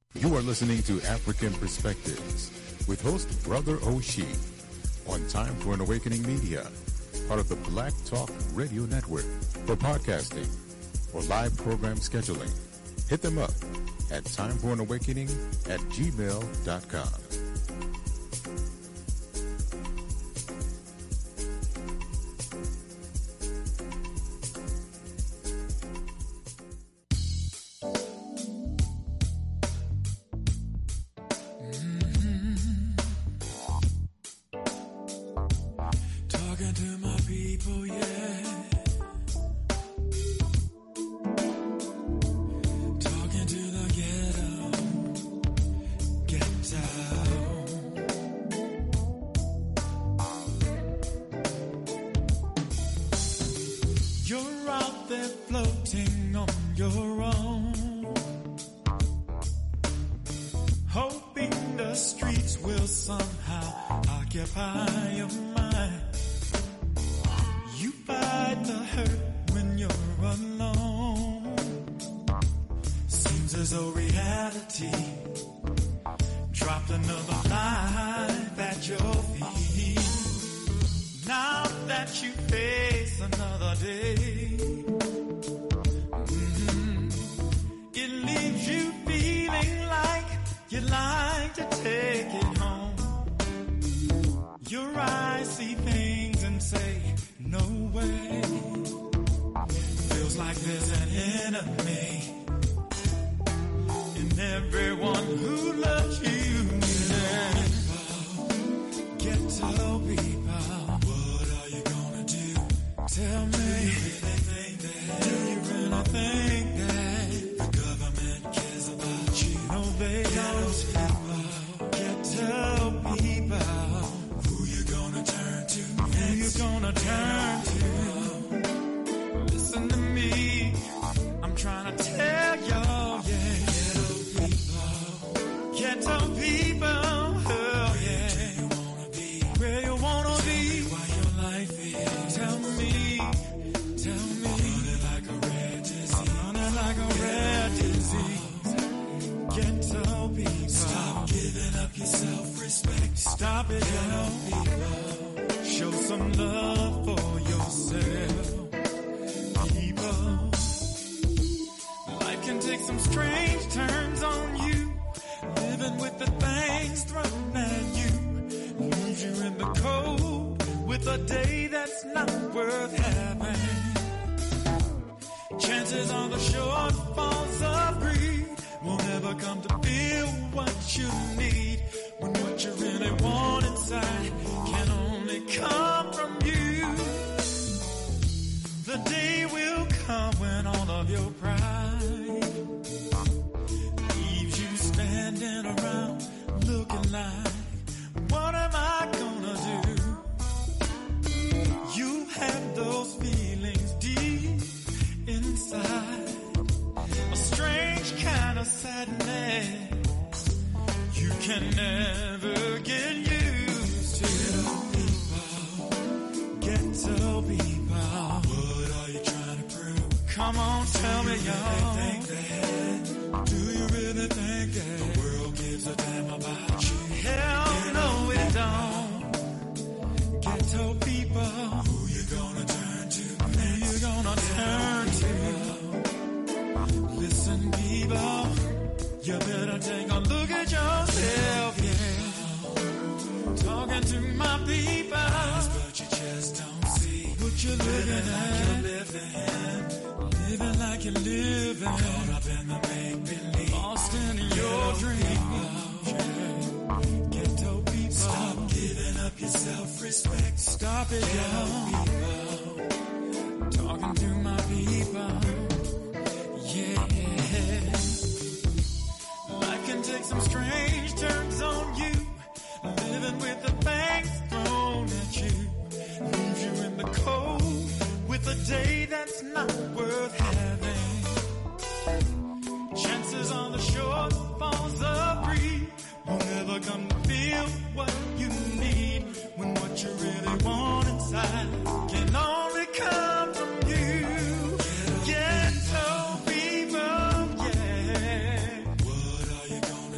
You are listening to African Perspectives with host Brother Oshi on Time for an Awakening Media, part of the Black Talk Radio Network. For podcasting or live program scheduling, hit them up at timeforanawakening@gmail.com. What are you gonna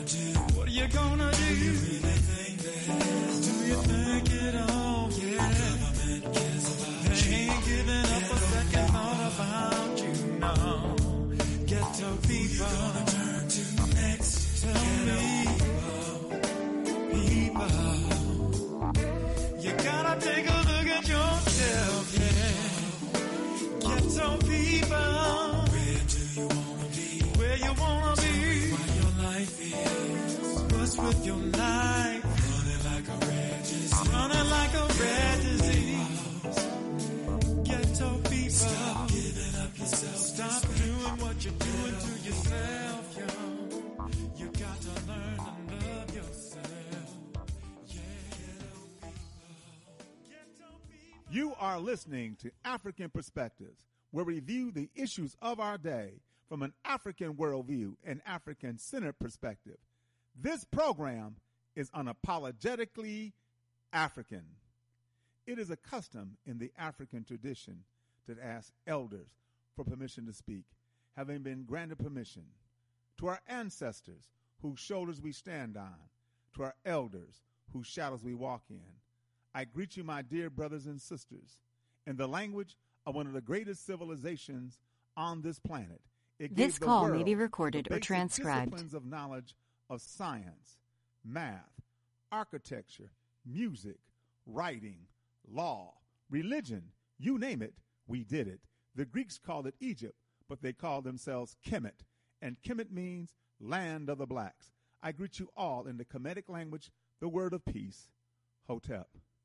You are listening to African Perspectives, where we view the issues of our day from an African worldview and African-centered perspective. This program is unapologetically African. It is a custom in the African tradition to ask elders for permission to speak, having been granted permission. To our ancestors, whose shoulders we stand on, to our elders, whose shadows we walk in, I greet you, my dear brothers and sisters, in the language of one of the greatest civilizations on this planet. This call may be recorded or transcribed. Disciplines of knowledge of science, math, architecture, music, writing, law, religion, you name it, we did it. The Greeks called it Egypt, but they called themselves Kemet, and Kemet means land of the blacks. I greet you all in the Kemetic language, the word of peace, Hotep.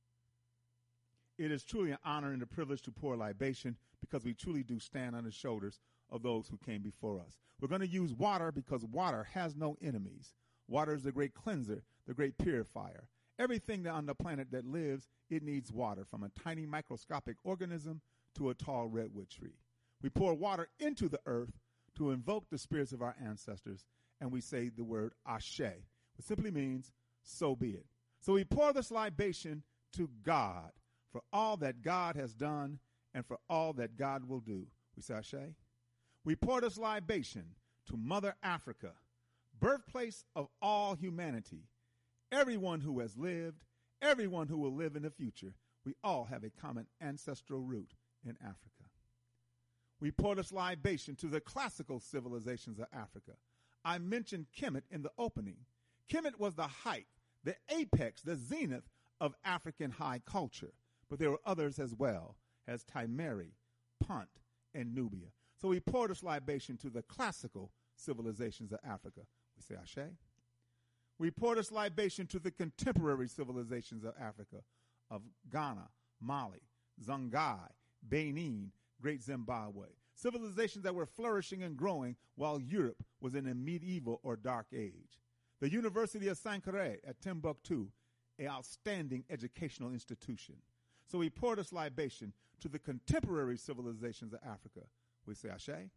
It is truly an honor and a privilege to pour libation because we truly do stand on the shoulders of those who came before us. We're going to use water because water has no enemies. Water is the great cleanser, the great purifier. Everything that on the planet that lives, it needs water, from a tiny microscopic organism to a tall redwood tree. We pour water into the earth to invoke the spirits of our ancestors, and we say the word Ashe, which simply means, so be it. So we pour this libation to God for all that God has done and for all that God will do. We say Ashe. We pour this libation to Mother Africa, birthplace of all humanity, everyone who has lived, everyone who will live in the future. We all have a common ancestral root in Africa. We pour this libation to the classical civilizations of Africa. I mentioned Kemet in the opening. Kemet was the height, the apex, the zenith of African high culture. But there were others as well, as Timeri, Punt, and Nubia. So we pour this libation to the classical civilizations of Africa. We say Ashe. We pour this libation to the contemporary civilizations of Africa, of Ghana, Mali, Songhai, Benin, Great Zimbabwe. Civilizations that were flourishing and growing while Europe was in a medieval or dark age. The University of Sankore at Timbuktu, an outstanding educational institution. So we pour this libation to the contemporary civilizations of Africa. We say Ashe.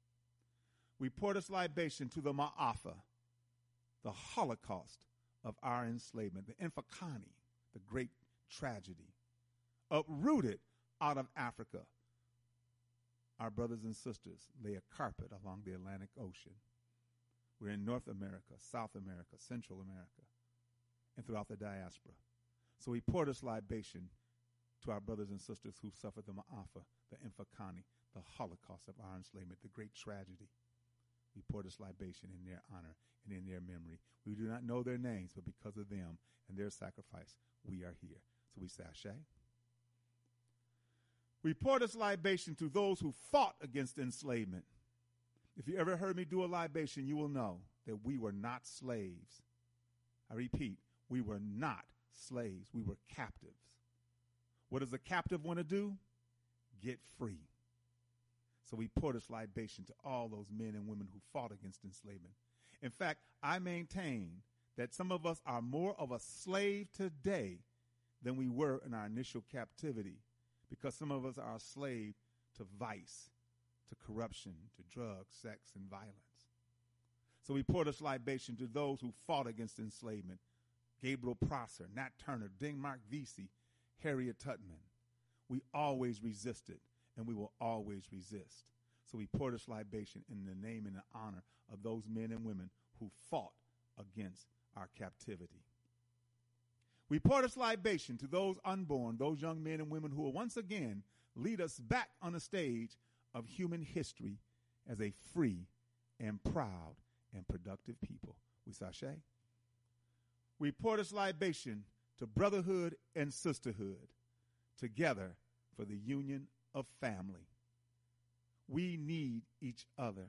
We pour this libation to the Ma'afa, the Holocaust of our enslavement, the Infakani, the great tragedy, uprooted out of Africa. Our brothers and sisters lay a carpet along the Atlantic Ocean. We're in North America, South America, Central America, and throughout the diaspora. So we pour this libation to our brothers and sisters who suffered the Ma'afa, the Infakani, the Holocaust of our enslavement, the great tragedy. We pour this libation in their honor and in their memory. We do not know their names, but because of them and their sacrifice, we are here. So we say Ashe. We pour this libation to those who fought against enslavement. If you ever heard me do a libation, you will know that we were not slaves. I repeat, we were not slaves. We were captives. What does a captive want to do? Get free. So we pour this libation to all those men and women who fought against enslavement. In fact, I maintain that some of us are more of a slave today than we were in our initial captivity, because some of us are a slave to vice, to corruption, to drugs, sex, and violence. So we pour this libation to those who fought against enslavement. Gabriel Prosser, Nat Turner, Denmark Vesey, Harriet Tubman. We always resisted, and we will always resist. So we pour this libation in the name and the honor of those men and women who fought against our captivity. We pour this libation to those unborn, those young men and women who will once again lead us back on the stage of human history as a free and proud and productive people. We say Ashe. We pour this libation to brotherhood and sisterhood, together for the union of family. We need each other.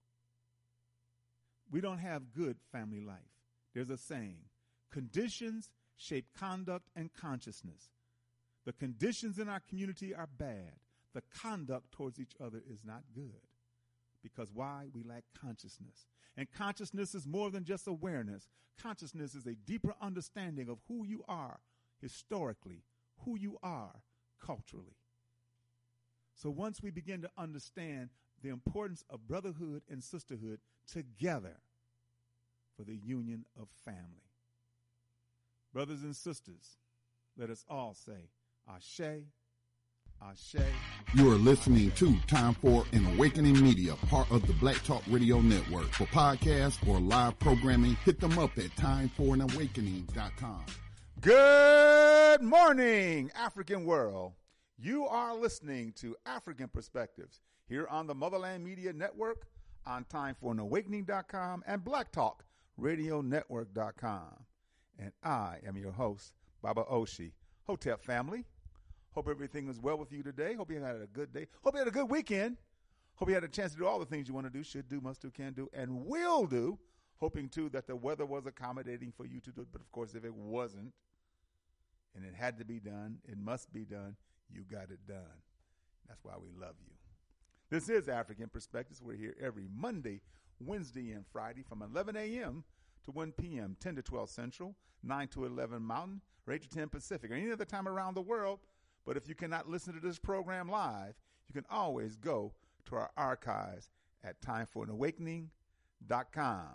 We don't have good family life. There's a saying, conditions shape conduct and consciousness. The conditions in our community are bad. The conduct towards each other is not good. Because why? We lack consciousness. And consciousness is more than just awareness. Consciousness is a deeper understanding of who you are historically, who you are culturally. So once we begin to understand the importance of brotherhood and sisterhood together for the union of family. Brothers and sisters, let us all say, Ashe, Ashe. You are listening to Time for an Awakening Media, part of the Black Talk Radio Network. For podcasts or live programming, hit them up at timeforanawakening.com. Good morning, African world. You are listening to African Perspectives here on the Motherland Media Network, on timeforanawakening.com and blacktalkradionetwork.com. And I am your host, Baba Oshi. Hotep family, hope everything is well with you today. Hope you had a good day. Hope you had a good weekend. Hope you had a chance to do all the things you want to do, should do, must do, can do, and will do. Hoping, too, that the weather was accommodating for you to do it. But, of course, if it wasn't, and it had to be done, it must be done, you got it done. That's why we love you. This is African Perspectives. We're here every Monday, Wednesday, and Friday from 11 a.m. to 1 p.m., 10 to 12 Central, 9 to 11 Mountain, or 8 to 10 Pacific, or any other time around the world. But if you cannot listen to this program live, you can always go to our archives at timeforanawakening.com.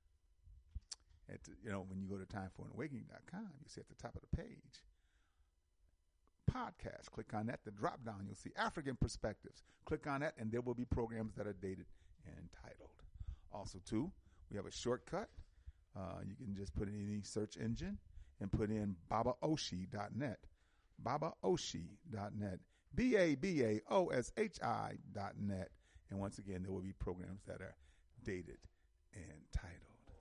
When you go to timeforanawakening.com, you see at the top of the page, podcast. Click on that. The drop down, you'll see African Perspectives. Click on that, and there will be programs that are dated and titled. Also, too, we have a shortcut. You can just put in any search engine and put in babaoshi.net. babaoshi.net. BABAOSHI.net. And once again, there will be programs that are dated and titled.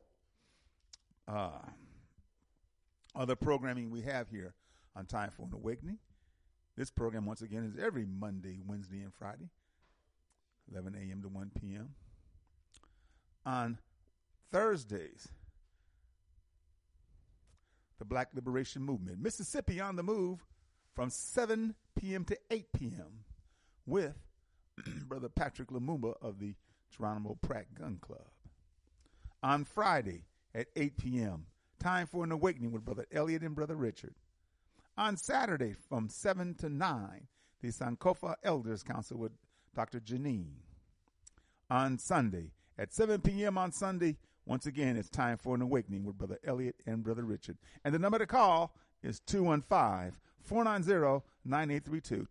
Other programming we have here on Time for an Awakening. This program, once again, is every Monday, Wednesday, and Friday, 11 a.m. to 1 p.m. On Thursdays, the Black Liberation Movement, Mississippi on the Move, from 7 p.m. to 8 p.m. with Brother Patrick Lumumba of the Geronimo Pratt Gun Club. On Friday at 8 p.m., Time for an Awakening with Brother Elliot and Brother Richard. On Saturday from 7 to 9, the Sankofa Elders Council with Dr. Janine. On Sunday at 7 p.m. on Sunday, once again, it's Time for an Awakening with Brother Elliot and Brother Richard. And the number to call is 215-490-9832.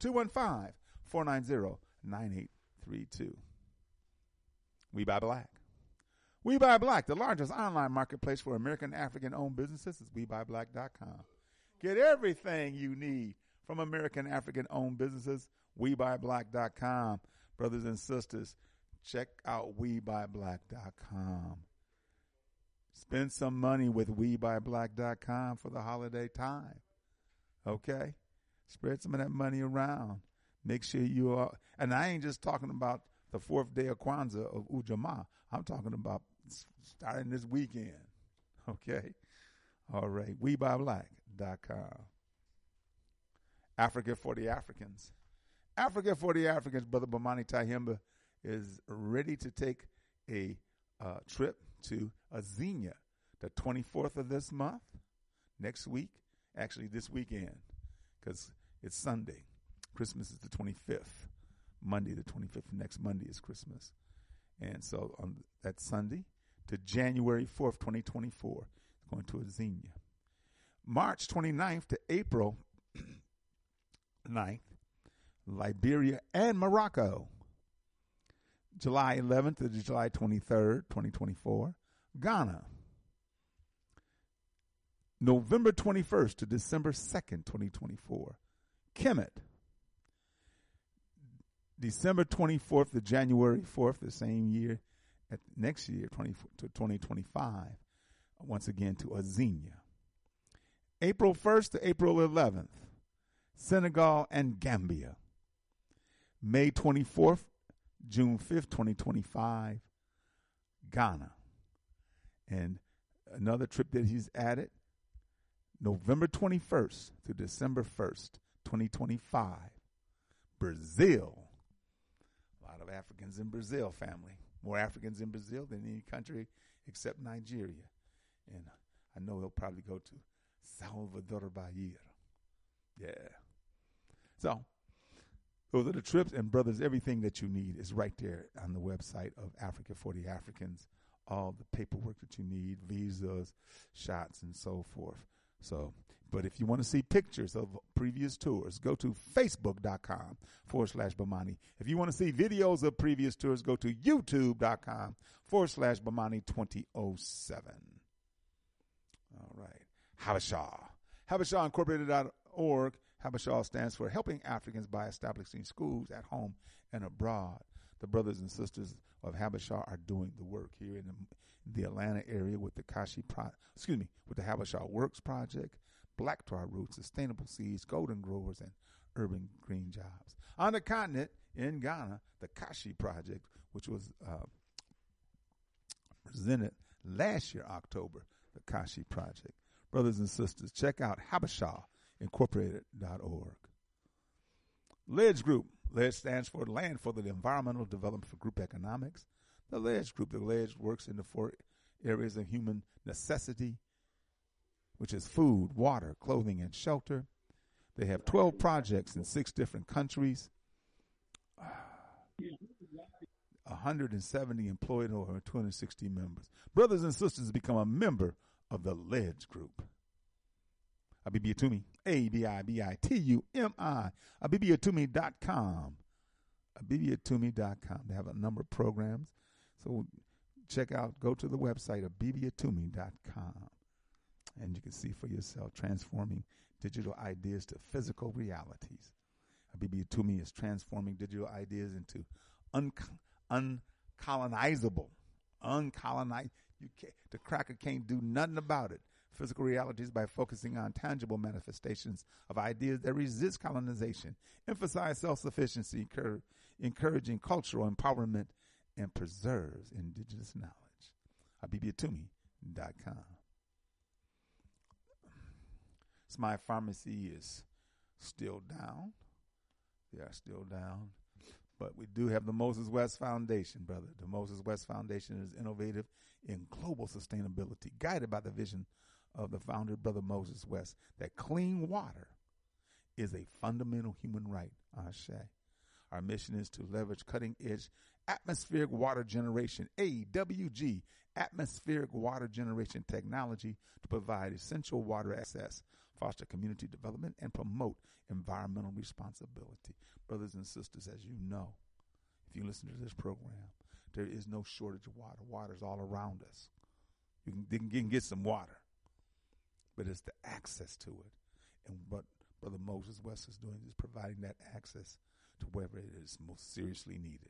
215-490-9832. We Buy Black. We Buy Black, the largest online marketplace for American African-owned businesses, is WeBuyBlack.com. Get everything you need from American African-owned businesses, WeBuyBlack.com. Brothers and sisters, check out WeBuyBlack.com. Spend some money with WeBuyBlack.com for the holiday time. Okay? Spread some of that money around. Make sure you are, and I ain't just talking about the fourth day of Kwanzaa of Ujamaa. I'm talking about starting this weekend. Okay? All right. WeBuyBlack.com. Africa for the Africans. Africa for the Africans. Brother Bomani Tyehimba is ready to take a trip to Azania the 24th of this month, next week, actually this weekend, because it's Sunday. Christmas is the 25th. Monday the 25th. Next Monday is Christmas. And so on that Sunday to January 4th, 2024, going to Azania. March 29th to April 9th, Liberia and Morocco. July 11th to July 23rd, 2024, Ghana. November 21st to December 2nd, 2024, Kemet. December 24th to January 4th, the same year, next year, 2025, once again to Azania. April 1st to April 11th, Senegal and Gambia. May 24th, June 5th, 2025, Ghana. And another trip that he's added, November 21st to December 1st, 2025, Brazil. A lot of Africans in Brazil, family. More Africans in Brazil than any country except Nigeria. And I know he'll probably go to Salvador Bahia. Yeah. So Those are the trips. And, brothers, everything that you need is right there on the website of Africa for the Africans. All the paperwork that you need, visas, shots, and so forth. So, but if you want to see pictures of previous tours, go to facebook.com/Bomani. If you want to see videos of previous tours, go to youtube.com/Bomani2007. All right. Habesha. HabeshaIncorporated.org. Habesha stands for Helping Africans by Establishing Schools at Home and Abroad. The brothers and sisters of Habesha are doing the work here in the Atlanta area with the with the Habesha Works Project, Black Tar Roots, Sustainable Seeds, Golden Growers, and Urban Green Jobs. On the continent, in Ghana, the Kashi Project, which was presented last year, October, the Kashi Project. Brothers and sisters, check out HabeshaIncorporated.org. LEDGE Group. LEDGE stands for Land for the Environmental Development for Group Economics. The LEDGE Group. The LEDGE works in the 4 areas of human necessity, which is food, water, clothing, and shelter. They have 12 projects in 6 different countries. 170 employed and over 260 members. Brothers and sisters, become a member of the LEDGE Group. Abibitumi, ABIBITUMI, Abibitumi.com. Abibitumi.com. They have a number of programs. So go to the website, Abibitumi.com. And you can see for yourself, transforming digital ideas to physical realities. Abibitumi is transforming digital ideas into uncolonizable. The cracker can't do nothing about it. Physical realities by focusing on tangible manifestations of ideas that resist colonization, emphasize self-sufficiency, encouraging cultural empowerment, and preserves indigenous knowledge. Abibitumi.com. Smile Pharmacy is still down. They are still down. But we do have the Moses West Foundation, brother. The Moses West Foundation is innovative in global sustainability, guided by the vision of the founder, Brother Moses West, that clean water is a fundamental human right. Ashe. Our mission is to leverage cutting-edge atmospheric water generation, AWG, atmospheric water generation technology to provide essential water access, foster community development, and promote environmental responsibility. Brothers and sisters, as you know, if you listen to this program, there is no shortage of water. Water is all around us. You can get some water, but it's the access to it. And what Brother Moses West is doing is providing that access to wherever it is most seriously needed.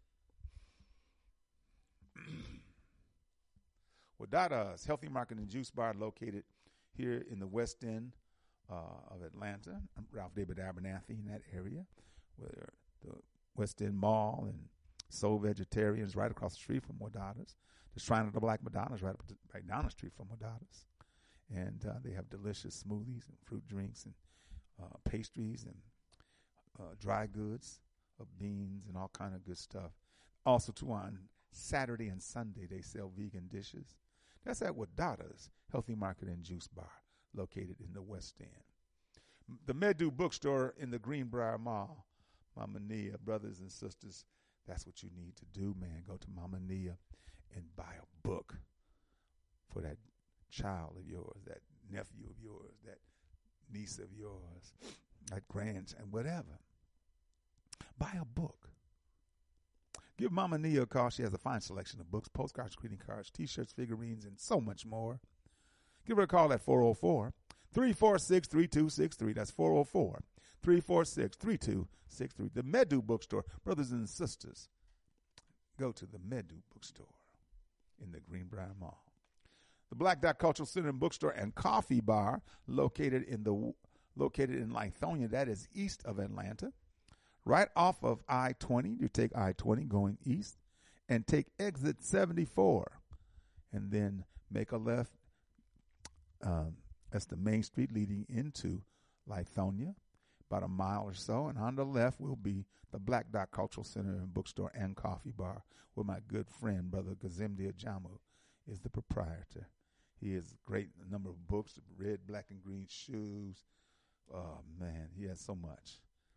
Wadada's Healthy Market and Juice Bar, located here in the West End of Atlanta. I'm Ralph David Abernathy in that area, where the West End Mall and Soul Vegetarians right across the street from Wadada's. The Shrine of the Black Madonna is right down the street from Wadada's. And they have delicious smoothies and fruit drinks and pastries and dry goods of beans and all kind of good stuff. Also, too, on Saturday and Sunday, they sell vegan dishes. That's at Wadada's Healthy Market and Juice Bar, located in the West End. The Medu Bookstore in the Greenbrier Mall. Mama Nia, brothers and sisters, that's what you need to do, man. Go to Mama Nia and buy a book for that child of yours, that nephew of yours, that niece of yours, that grandson, whatever. Buy a book. Give Mama Nia a call. She has a fine selection of books, postcards, greeting cards, T-shirts, figurines, and so much more. Give her a call at 404-346-3263. That's 404-346-3263. The Medu Bookstore. Brothers and sisters, go to the Medu Bookstore in the Greenbrier Mall. The Black Dot Cultural Center and Bookstore and Coffee Bar, located in Lithonia, that is east of Atlanta. Right off of I-20, you take I-20 going east and take exit 74 and then make a left. That's the main street leading into Lithonia, about a mile or so. And on the left will be the Black Dot Cultural Center and Bookstore and Coffee Bar, where my good friend, Brother Gazimdi Ajamu, is the proprietor. He has a great number of books, red, black, and green shoes. Oh, man, he has so much.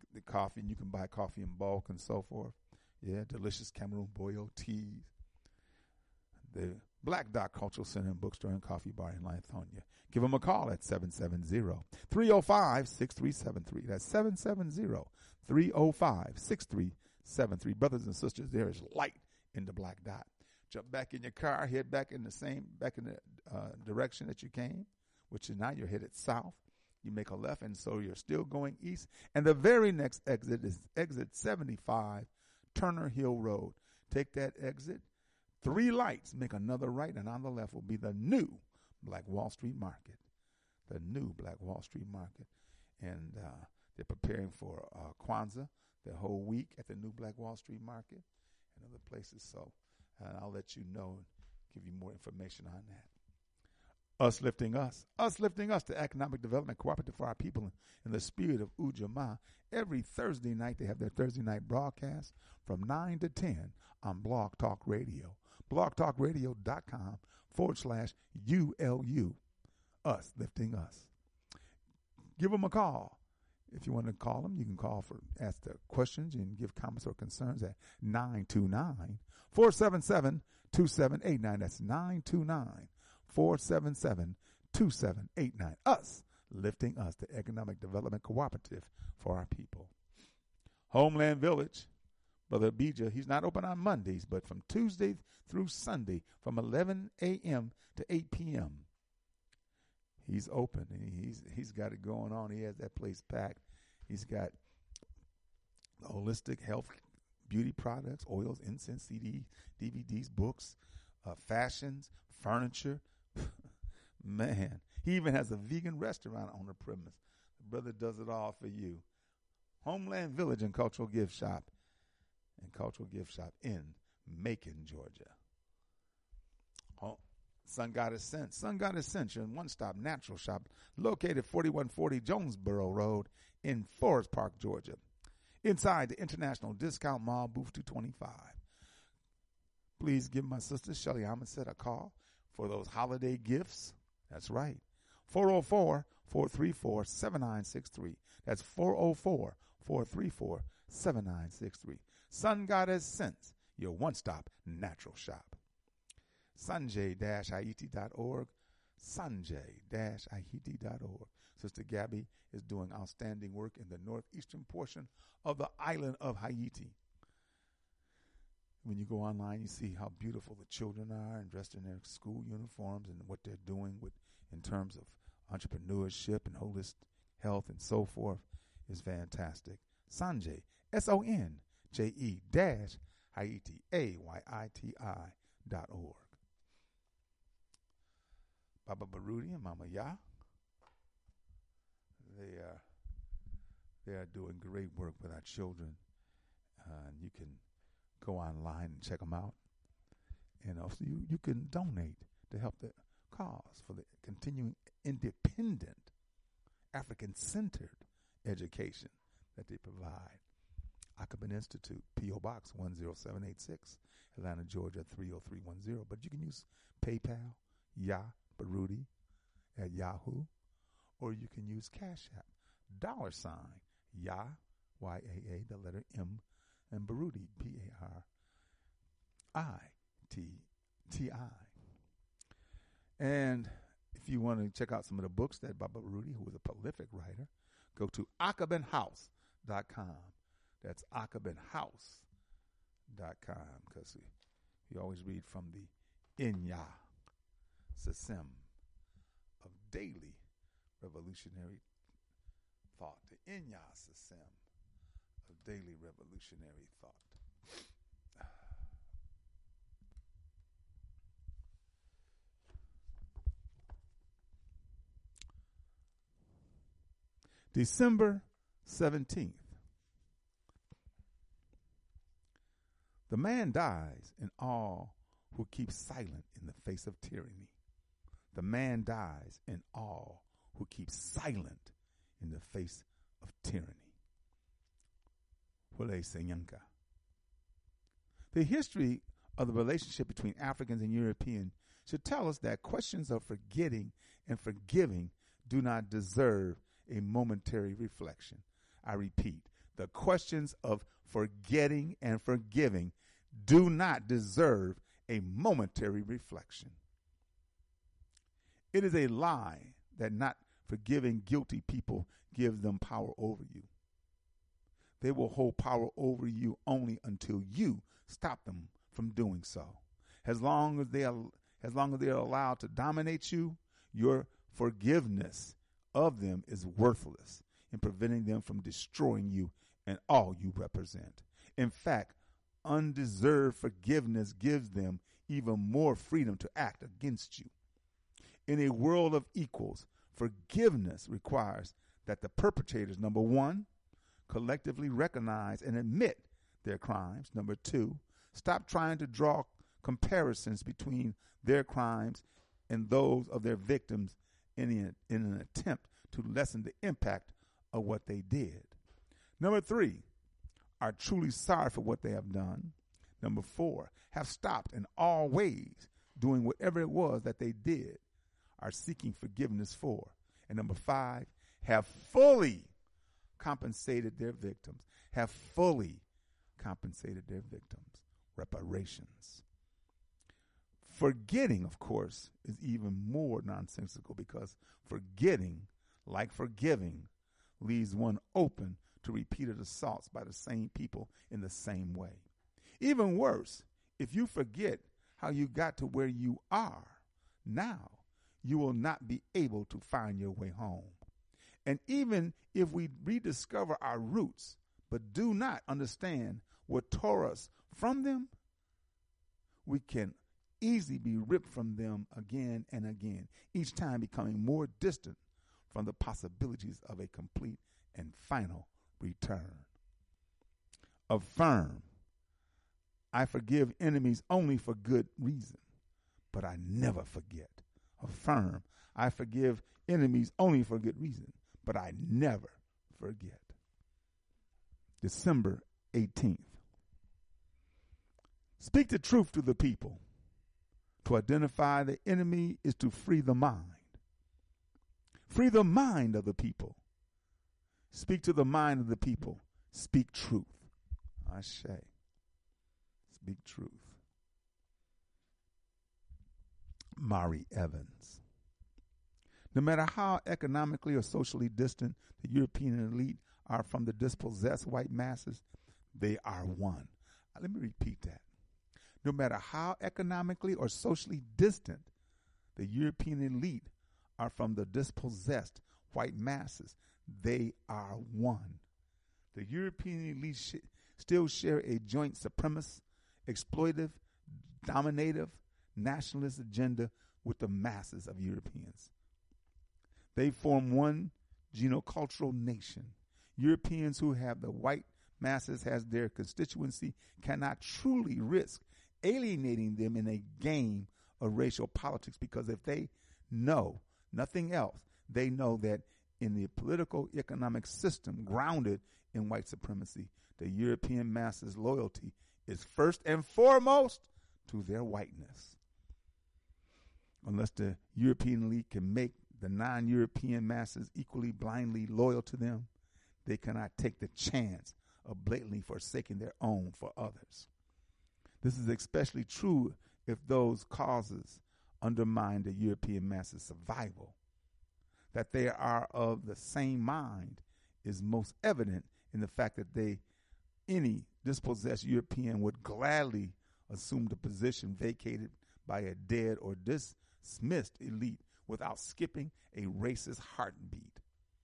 the coffee, and you can buy coffee in bulk and so forth. Yeah, delicious Cameroon boiled teas. The Black Dot Cultural Center and Bookstore and Coffee Bar in Lithonia. Give them a call at 770-305-6373. That's 770-305-6373. Brothers and sisters, there is light in the Black Dot. Jump back in your car, head back in the direction that you came, which is now you're headed south. You make a left, and so you're still going east. And the very next exit is exit 75, Turner Hill Road. Take that exit. 3 lights, make another right, and on the left will be the new Black Wall Street Market. The new Black Wall Street Market. And they're preparing for Kwanzaa, the whole week at the new Black Wall Street Market and other places. So I'll let you know and give you more information on that. Us lifting us, the economic development cooperative for our people in the spirit of Ujamaa. Every Thursday night, they have their Thursday night broadcast from 9 to 10 on Blog Talk Radio. blogtalkradio.com/ULU. Us lifting us. Give them a call. If you want to call them, you can call for ask the questions and give comments or concerns at 929-477-2789. That's 929-477-2789. Us lifting us, the economic development cooperative for our people. Homeland Village, Brother Abijah, he's not open on Mondays, but from Tuesday through Sunday from 11 a.m. to 8 p.m. He's open, and he's got it going on. He has that place packed. He's got holistic health, beauty products, oils, incense, CDs, DVDs, books, fashions, furniture. Man, he even has a vegan restaurant on the premise. The brother does it all for you. Homeland Village and Cultural Gift Shop in Macon, Georgia. Sun Goddess Scent, your one-stop natural shop located 4140 Jonesboro Road in Forest Park, Georgia. Inside the International Discount Mall, booth 225. Please give my sister Shelly Amundsen a call for those holiday gifts. That's right. 404-434-7963. That's 404-434-7963. Sun Goddess Scents, your one-stop natural shop. Sanjay-Haiti.org. Sanjay-Haiti.org. Sister Gabby is doing outstanding work in the northeastern portion of the island of Haiti. When you go online, you see how beautiful the children are and dressed in their school uniforms and what they're doing in terms of entrepreneurship and holistic health and so forth is fantastic. Sanjay, SONJE-Haiti, AYITI.org. Baba Baruti and Mama Ya, they are doing great work with our children. And you can go online and check them out. And also you can donate to help the cause for the continuing independent, African-centered education that they provide. Akabin Institute, P.O. Box 10786, Atlanta, Georgia 30310. But you can use PayPal, Ya Baruti at Yahoo, or you can use Cash App, $, Ya, Y-A-A, the letter M, and Baruti, B-A-R-I-T-T-I. And if you want to check out some of the books that Baba Baruti, who is a prolific writer, go to akabinhouse.com. That's akabinhouse.com, because we always read from the Inya Sasem of daily revolutionary thought. The Inya Sasem of daily revolutionary thought. December 17th. The man dies in all who keep silent in the face of tyranny. The man dies in all who keep silent in the face of tyranny. Wole Soyinka. The history of the relationship between Africans and Europeans should tell us that questions of forgetting and forgiving do not deserve a momentary reflection. I repeat, The questions of forgetting and forgiving do not deserve a momentary reflection. It is a lie that not forgiving guilty people gives them power over you. They will hold power over you only until you stop them from doing so. As long as they are allowed to dominate you, your forgiveness of them is worthless in preventing them from destroying you and all you represent. In fact, undeserved forgiveness gives them even more freedom to act against you. In a world of equals, forgiveness requires that the perpetrators, number one, collectively recognize and admit their crimes. Number two, stop trying to draw comparisons between their crimes and those of their victims in an attempt to lessen the impact of what they did. Number three, are truly sorry for what they have done. Number four, have stopped in all ways doing whatever it was that they did, are seeking forgiveness for. And number five, have fully compensated their victims. Have fully compensated their victims. Reparations. Forgetting, of course, is even more nonsensical because forgetting, like forgiving, leaves one open to repeated assaults by the same people in the same way. Even worse, if you forget how you got to where you are now, you will not be able to find your way home. And even if we rediscover our roots, but do not understand what tore us from them, we can easily be ripped from them again and again, each time becoming more distant from the possibilities of a complete and final return. Affirm, I forgive enemies only for good reason, but I never forget. Affirm, I forgive enemies only for good reason, but I never forget. December 18th. Speak the truth to the people. To identify the enemy is to free the mind. Free the mind of the people. Speak to the mind of the people. Speak truth. Ashe. Speak truth. Mari Evans. No matter how economically or socially distant the European elite are from the dispossessed white masses, they are one. Let me repeat that. No matter how economically or socially distant the European elite are from the dispossessed white masses, they are one. The European elite still share a joint supremacist, exploitive, dominative, nationalist agenda with the masses of Europeans. They form one genocultural nation. Europeans who have the white masses as their constituency cannot truly risk alienating them in a game of racial politics, because if they know nothing else, they know that in the political economic system grounded in white supremacy, the European masses' loyalty is first and foremost to their whiteness. Unless the European elite can make the non-European masses equally blindly loyal to them, they cannot take the chance of blatantly forsaking their own for others. This is especially true if those causes undermine the European masses' survival. That they are of the same mind is most evident in the fact that any dispossessed European would gladly assume the position vacated by a dead or dismissed elite without skipping a racist heartbeat.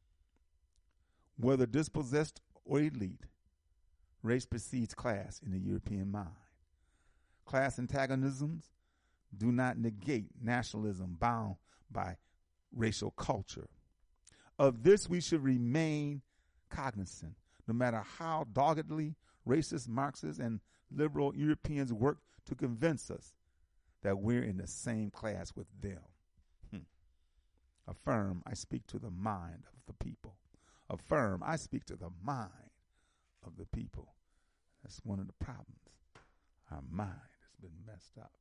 Whether dispossessed or elite, race precedes class in the European mind. Class antagonisms do not negate nationalism bound by racial culture. Of this we should remain cognizant, no matter how doggedly racist Marxists and liberal Europeans work to convince us that we're in the same class with them. Affirm, I speak to the mind of the people. Affirm, I speak to the mind of the people. That's one of the problems. Our mind has been messed up.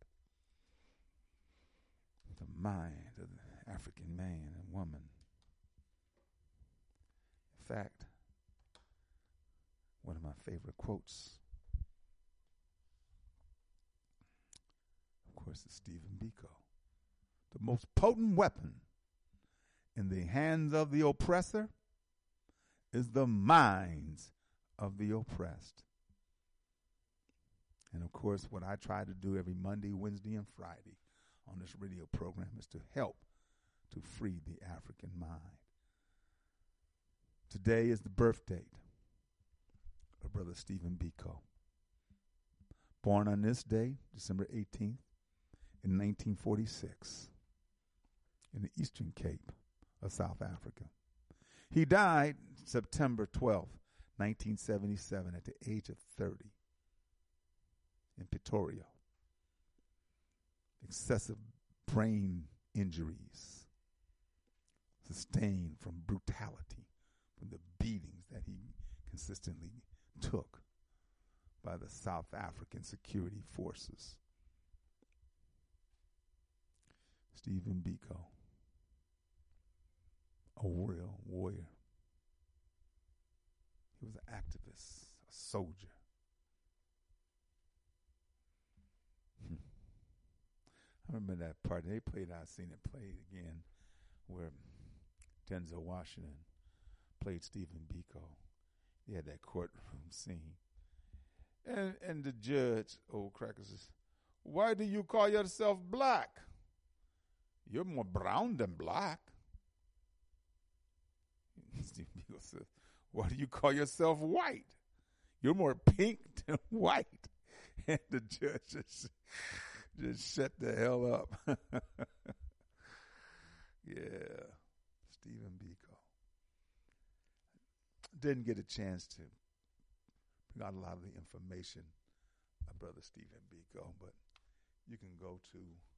The mind of the African man and woman. In fact, my favorite quotes. Of course, it's Stephen Biko. The most potent weapon in the hands of the oppressor is the minds of the oppressed. And of course, what I try to do every Monday, Wednesday, and Friday on this radio program is to help to free the African mind. Today is the birth date of Brother Stephen Biko. Born on this day, December 18th, in 1946, in the Eastern Cape of South Africa. He died September 12th, 1977, at the age of 30 in Pretoria. Excessive brain injuries sustained from brutality, from the beatings that he consistently took by the South African security forces. Stephen Biko, a real warrior. He was an activist, a soldier. I remember that part. They played, I've seen it played again, where Denzel Washington played Stephen Biko. He had that courtroom scene. And the judge, old cracker, says, "Why do you call yourself black? You're more brown than black." Stephen Biko says, "Why do you call yourself white? You're more pink than white." And the judge just shut the hell up. Yeah, Stephen Biko. Didn't get a chance to bring out a lot of the information of Brother Stephen Biko, but you can go to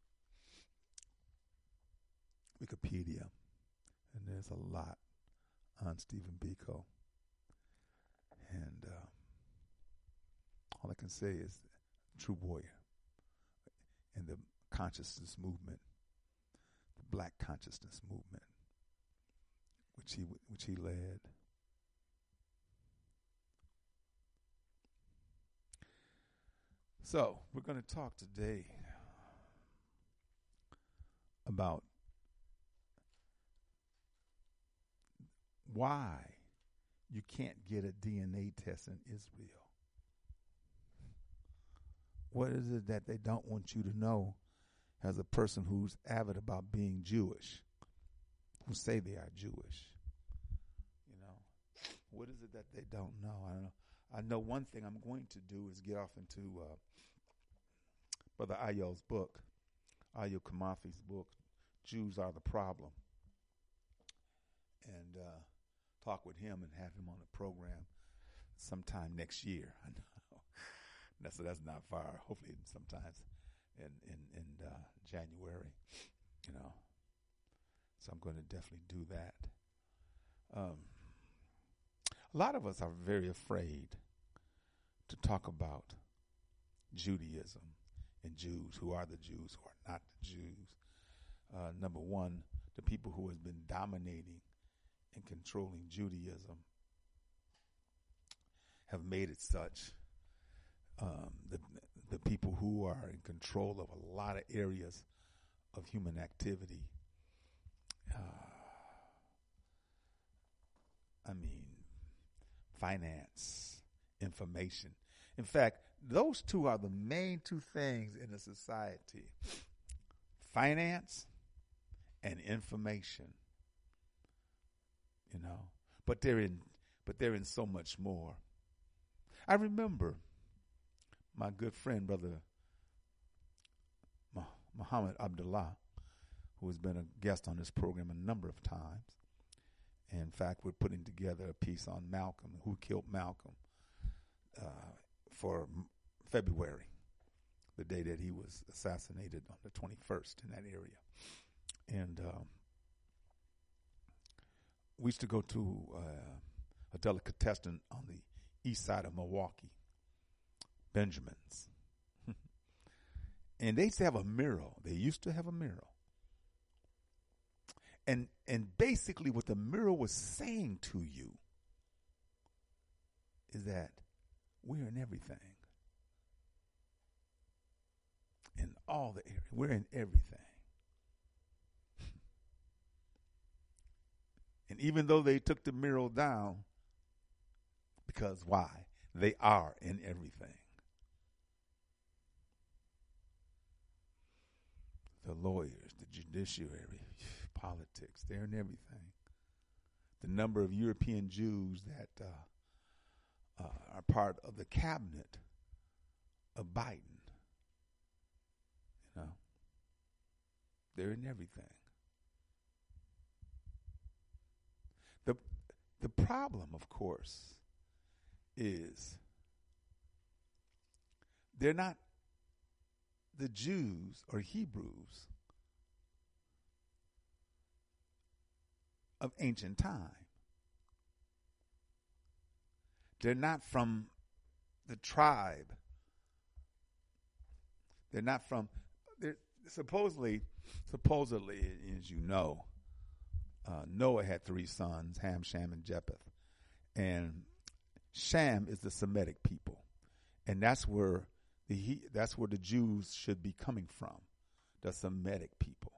Wikipedia, and there's a lot on Stephen Biko. And all I can say is true warrior in the consciousness movement, the black consciousness movement, which he led. So we're going to talk today about why you can't get a DNA test in Israel. What is it that they don't want you to know as a person who's avid about being Jewish, who say they are Jewish? You know, what is it that they don't know? I don't know. I know one thing I'm going to do is get off into Brother Ayel's book, Ayel Kamafi's book, Jews Are the Problem, and talk with him and have him on the program sometime next year. I know. So that's not far. Hopefully sometimes in January, you know. So I'm going to definitely do that. A lot of us are very afraid to talk about Judaism and Jews. Who are the Jews? Who are not the Jews? Number one, the people who have been dominating and controlling Judaism have made it such. The people who are in control of a lot of areas of human activity. Finance, information. In fact, those two are the main two things in a society: finance and information. You know, but they're in so much more. I remember my good friend, Brother Muhammad Abdullah, who has been a guest on this program a number of times. In fact, we're putting together a piece on Malcolm, who killed Malcolm, for February, the day that he was assassinated on the 21st in that area. And we used to go to a delicatessen on the east side of Milwaukee, Benjamin's. And they used to have a mural. And basically what the mural was saying to you is that we're in everything. In all the areas. We're in everything. And even though they took the mural down, because why? They are in everything. The lawyers, the judiciary, politics, they're in everything. The number of European Jews that are part of the cabinet of Biden, they're in everything. The problem, of course, is they're not the Jews or Hebrews of ancient time. They're not from the tribe. They're not from, supposedly, as you know, Noah had 3 sons, Ham, Shem, and Japheth. And Shem is the Semitic people. And that's where the Jews should be coming from, the Semitic people.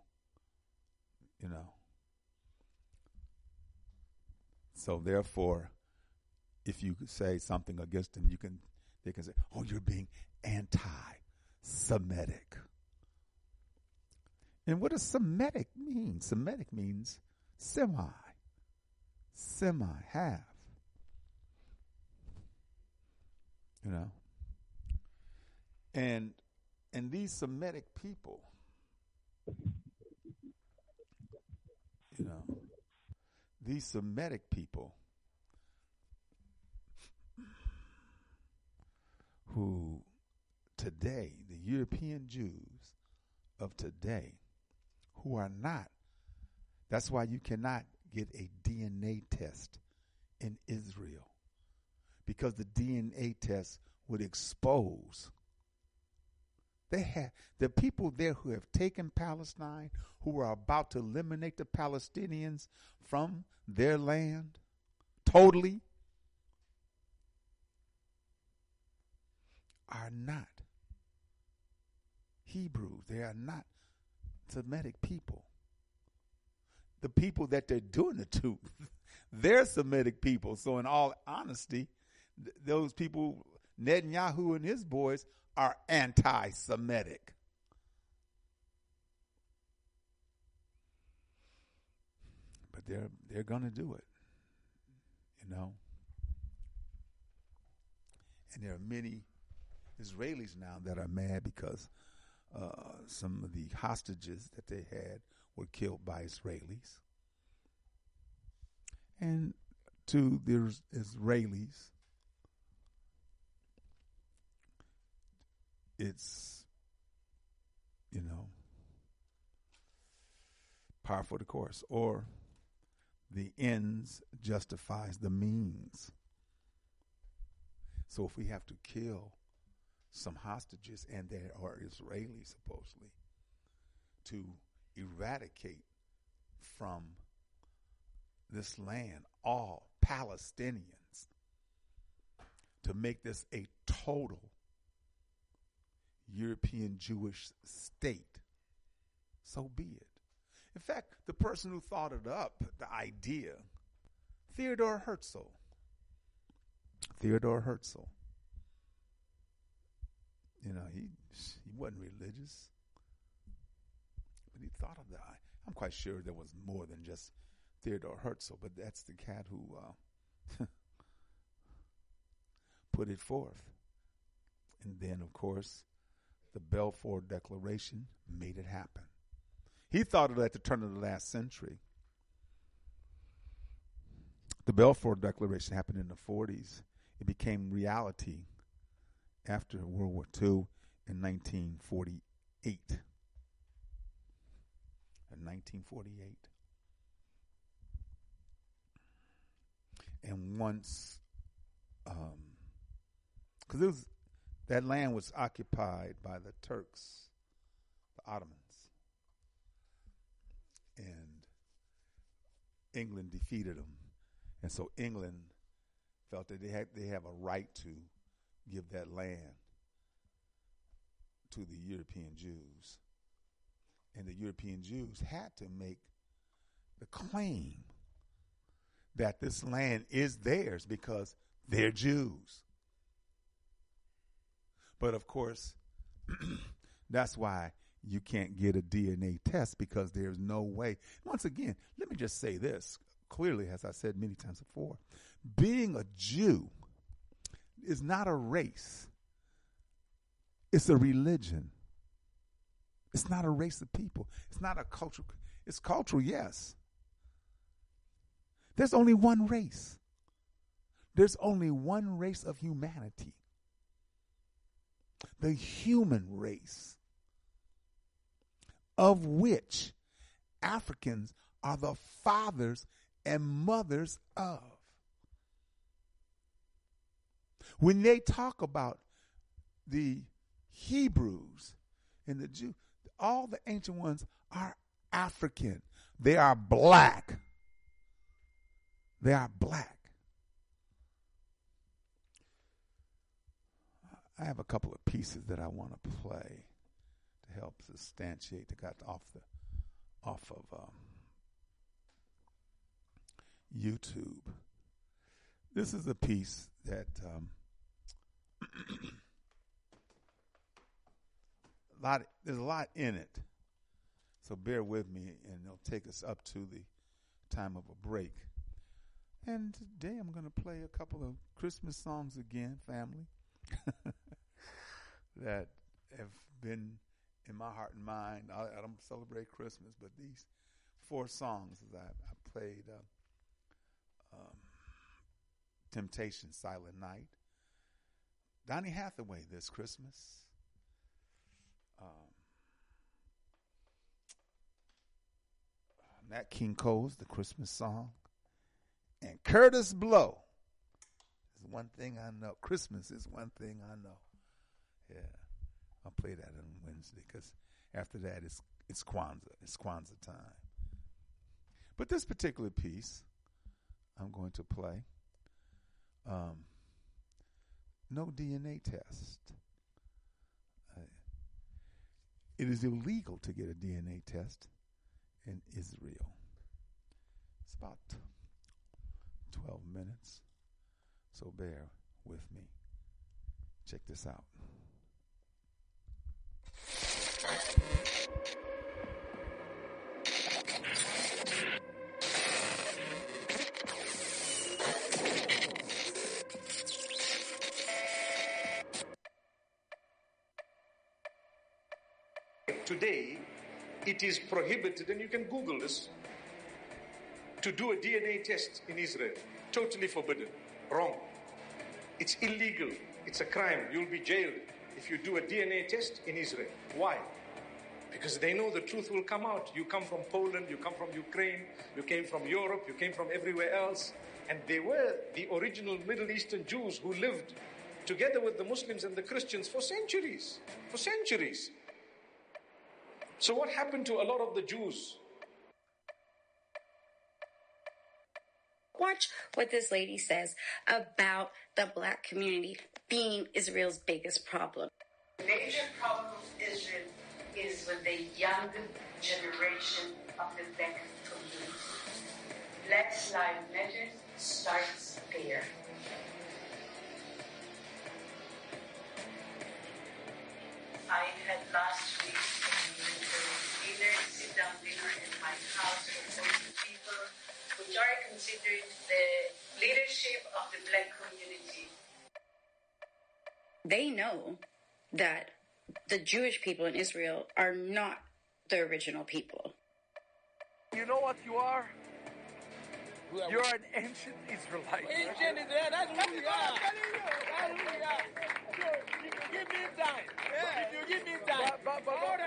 So therefore, if you say something against them, they can say, "Oh, you're being anti-Semitic." And what does Semitic mean? Semitic means semi, half. And these Semitic people, who today, the European Jews of today, who are not, that's why you cannot get a DNA test in Israel, because the DNA test would expose. The people there who have taken Palestine, who are about to eliminate the Palestinians from their land totally, are not Hebrews. They are not Semitic people. The people that they're doing it to, they're Semitic people. So in all honesty, those people, Netanyahu and his boys, are anti-Semitic. But they're going to do it, And there are many Israelis now that are mad because some of the hostages that they had were killed by Israelis. And to the Israelis, it's, par for the course, or the ends justifies the means. So if we have to kill some hostages, and they are Israelis supposedly, to eradicate from this land all Palestinians, to make this a total European Jewish state, so be it. In fact, the person who thought it up, the idea, Theodor Herzl. He wasn't religious, but he thought of that. I'm quite sure there was more than just Theodor Herzl, but that's the cat who put it forth. And then, of course, the Balfour Declaration made it happen. He thought of it at the turn of the last century. The Balfour Declaration happened in the 40s. It became reality after World War II in 1948. And once, because that land was occupied by the Turks, the Ottomans, and England defeated them, and so England felt that they have a right to give that land to the European Jews. And the European Jews had to make the claim that this land is theirs because they're Jews. But of course, that's why you can't get a DNA test, because there's no way. Once again, let me just say this clearly, as I said many times before. Being a Jew is not a race. It's a religion. It's not a race of people. It's not a culture. It's cultural, yes. There's only one race. There's only one race of humanity. The human race, of which Africans are the fathers and mothers of. When they talk about the Hebrews and the Jews, all the ancient ones are African. They are black. They are black. I have a couple of pieces that I want to play to help substantiate. That got off of YouTube. This is a piece that there's a lot in it, so bear with me, and it'll take us up to the time of a break. And today I'm going to play a couple of Christmas songs again, family, that have been in my heart and mind. I don't celebrate Christmas, but these 4 songs that I played, Temptation, Silent Night, Donny Hathaway, This Christmas, Nat King Cole's The Christmas Song, and Curtis Blow is One Thing I Know. Christmas is One Thing I Know. Yeah, I'll play that on Wednesday, because after that it's Kwanzaa. It's Kwanzaa time. But this particular piece I'm going to play, no DNA test. It is illegal to get a DNA test in Israel. It's about 12 minutes, so bear with me. Check this out. Today, it is prohibited, and you can Google this, to do a DNA test in Israel. Totally forbidden. Wrong. It's illegal. It's a crime. You'll be jailed if you do a DNA test in Israel. Why? Because they know the truth will come out. You come from Poland, you come from Ukraine, you came from Europe, you came from everywhere else. And they were the original Middle Eastern Jews who lived together with the Muslims and the Christians for centuries. For centuries. So what happened to a lot of the Jews? Watch what this lady says about the black community being Israel's biggest problem. The major problem with Israel is with the young generation of the black community. Black Lives Matter starts there. I had last week sit-down dinner in my house with 40 people, which are considered the leadership of the black community. They know that the Jewish people in Israel are not the original people. You know what you are? You're an ancient Israelite. Ancient Israelite, that's who we are. That's who we are. So, give me time. Yeah. If you give me time. But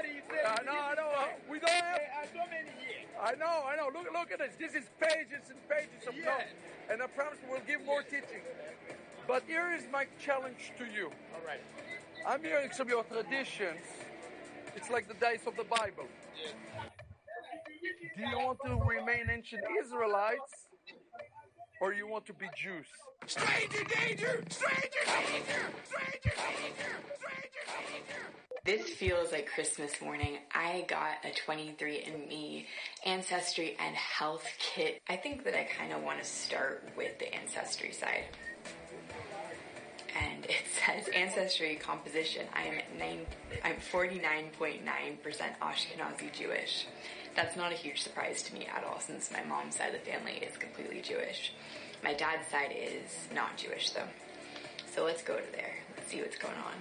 we don't have so many years. I know. Look at this. This is pages and pages of notes. And I promise we'll give more teaching. But here is my challenge to you. All right. I'm hearing some of your traditions. It's like the days of the Bible. Yes. Do you want to remain ancient Israelites? or you want to be Jews? Stranger danger! Stranger danger! Stranger danger! Stranger danger! This feels like Christmas morning. I got a 23andMe ancestry and health kit. I think that I kind of want to start with the ancestry side. And it says ancestry composition. I'm 49.9% Ashkenazi Jewish. That's not a huge surprise to me at all, since my mom's side of the family is completely Jewish. My dad's side is not Jewish, though. So let's go to there. Let's see what's going on.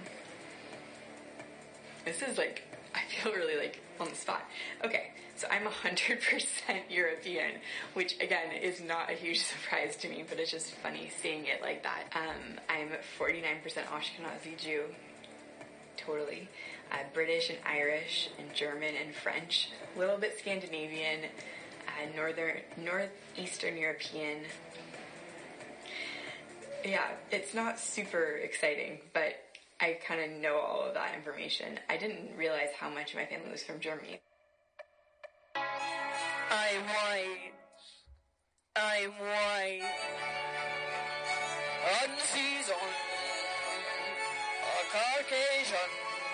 This is like, I feel really like on the spot. Okay, so I'm 100% European, which again is not a huge surprise to me, but it's just funny seeing it like that. I'm 49% Ashkenazi Jew, totally. British and Irish and German and French, a little bit Scandinavian, Northeastern European. Yeah, it's not super exciting, but I kind of know all of that information. I didn't realize how much my family was from Germany. I'm white. I'm white. Unseasoned. Caucasian.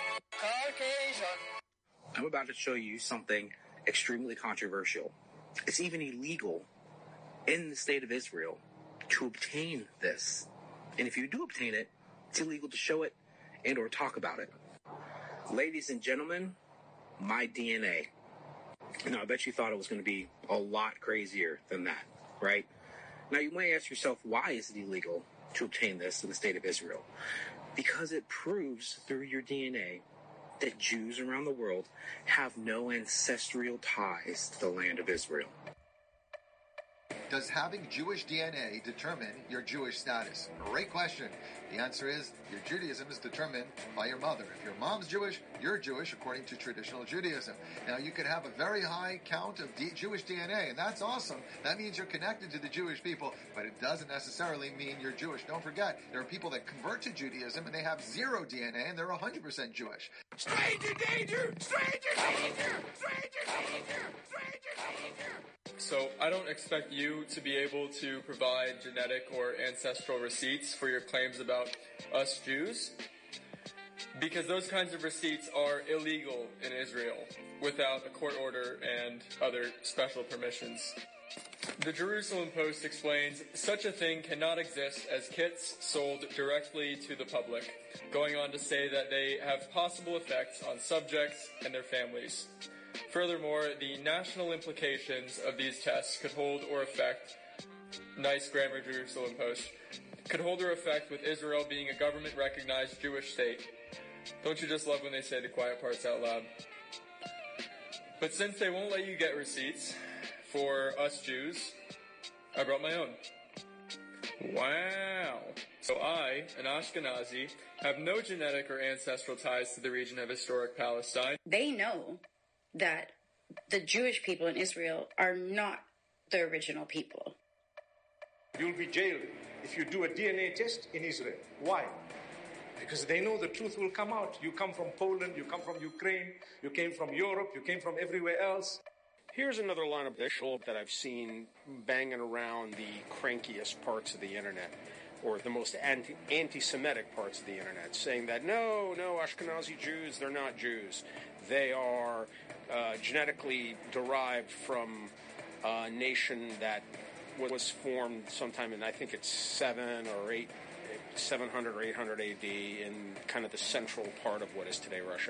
I'm about to show you something extremely controversial. It's even illegal in the state of Israel to obtain this. And if you do obtain it, it's illegal to show it and or talk about it. Ladies and gentlemen, my DNA. Now, I bet you thought it was going to be a lot crazier than that, right? Now, you may ask yourself, why is it illegal to obtain this in the state of Israel? Because it proves through your DNA that Jews around the world have no ancestral ties to the land of Israel. Does having Jewish DNA determine your Jewish status? Great question. The answer is your Judaism is determined by your mother. If your mom's Jewish, you're Jewish according to traditional Judaism. Now, you could have a very high count of Jewish DNA, and that's awesome. That means you're connected to the Jewish people, but it doesn't necessarily mean you're Jewish. Don't forget, there are people that convert to Judaism and they have zero DNA and they're 100% Jewish. Stranger danger! Stranger danger! Stranger danger! Stranger danger! So I don't expect you to be able to provide genetic or ancestral receipts for your claims about us Jews, because those kinds of receipts are illegal in Israel without a court order and other special permissions. The Jerusalem Post explains such a thing cannot exist as kits sold directly to the public, going on to say that they have possible effects on subjects and their families. Furthermore, the national implications of these tests could hold or affect, nice grammar Jerusalem Post, could hold or affect with Israel being a government-recognized Jewish state. Don't you just love when they say the quiet parts out loud? But since they won't let you get receipts for us Jews, I brought my own. Wow. So I, an Ashkenazi, have no genetic or ancestral ties to the region of historic Palestine. They know that the Jewish people in Israel are not the original people. You'll be jailed if you do a DNA test in Israel. Why? Because they know the truth will come out. You come from Poland, you come from Ukraine, you came from Europe, you came from everywhere else. Here's another line of visual that I've seen banging around the crankiest parts of the internet, or the most anti-Semitic parts of the internet, saying that no, Ashkenazi Jews, they're not Jews. They are genetically derived from a nation that was formed sometime in, I think it's 700 or 800 AD in kind of the central part of what is today Russia.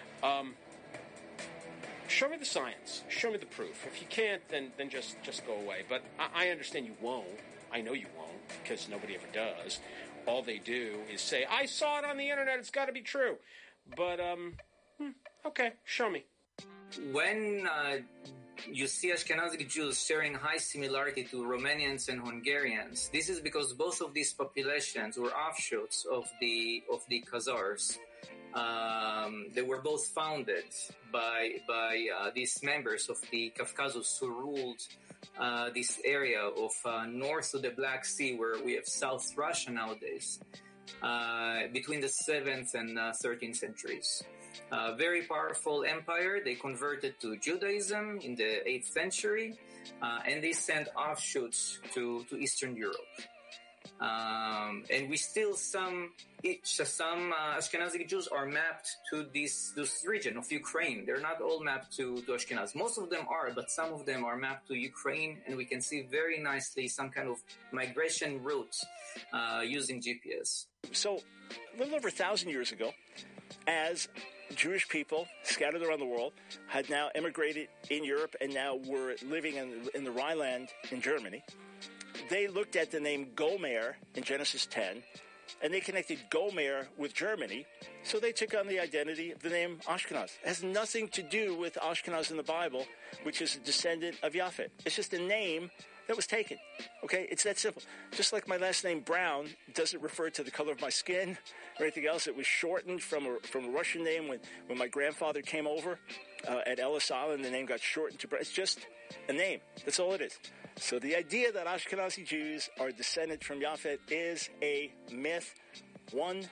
Show me the science. Show me the proof. If you can't, then just go away. But I understand you won't. I know you won't, because nobody ever does. All they do is say, I saw it on the internet, it's got to be true. But, okay, show me. When you see Ashkenazi Jews sharing high similarity to Romanians and Hungarians, this is because both of these populations were offshoots of the Khazars. They were both founded by these members of the Caucasus who ruled this area of north of the Black Sea, where we have South Russia nowadays, between the 7th and 13th centuries. Very powerful empire. They converted to Judaism in the 8th century, and they sent offshoots to Eastern Europe. And we still some Ashkenazi Jews are mapped to this region of Ukraine. They're not all mapped to Ashkenaz. Most of them are, but some of them are mapped to Ukraine, and we can see very nicely some kind of migration routes using GPS. So, a little over 1,000 years ago, as Jewish people scattered around the world had now immigrated in Europe and now were living in the Rhineland in Germany, they looked at the name Gomer in Genesis 10, and they connected Gomer with Germany, so they took on the identity of the name Ashkenaz. It has nothing to do with Ashkenaz in the Bible, which is a descendant of Yafet. It's just a name that was taken. Okay? It's that simple. Just like my last name, Brown, doesn't refer to the color of my skin or anything else. It was shortened from a Russian name when my grandfather came over at Ellis Island. The name got shortened to Brown. It's just a name. That's all it is. So the idea that Ashkenazi Jews are descended from Yafet is a myth, 100%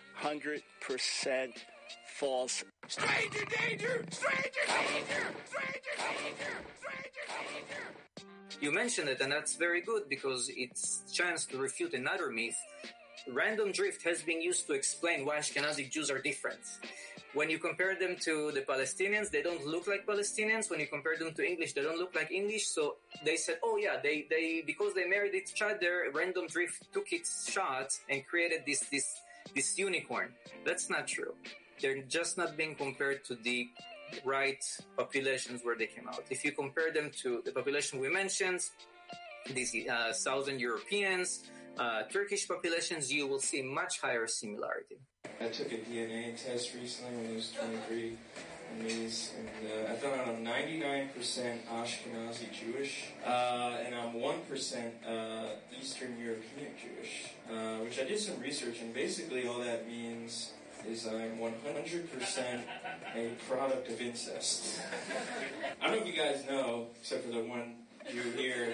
false. Stranger danger! Stranger danger! Stranger danger! Stranger danger! You mentioned it, and that's very good because it's a chance to refute another myth. Random drift has been used to explain why Ashkenazi Jews are different. When you compare them to the Palestinians, they don't look like Palestinians. When you compare them to English, they don't look like English. So they said, oh yeah, they because they married each other, random drift took its shot and created this unicorn. That's not true. They're just not being compared to the right populations where they came out. If you compare them to the population we mentioned, these Southern Europeans, Turkish populations, you will see much higher similarity. I took a DNA test recently when I was 23 and I found out I'm 99% Ashkenazi Jewish, and I'm 1% Eastern European Jewish, which I did some research, and basically all that means is I'm 100% a product of incest. I don't know if you guys know, except for the one Jew here,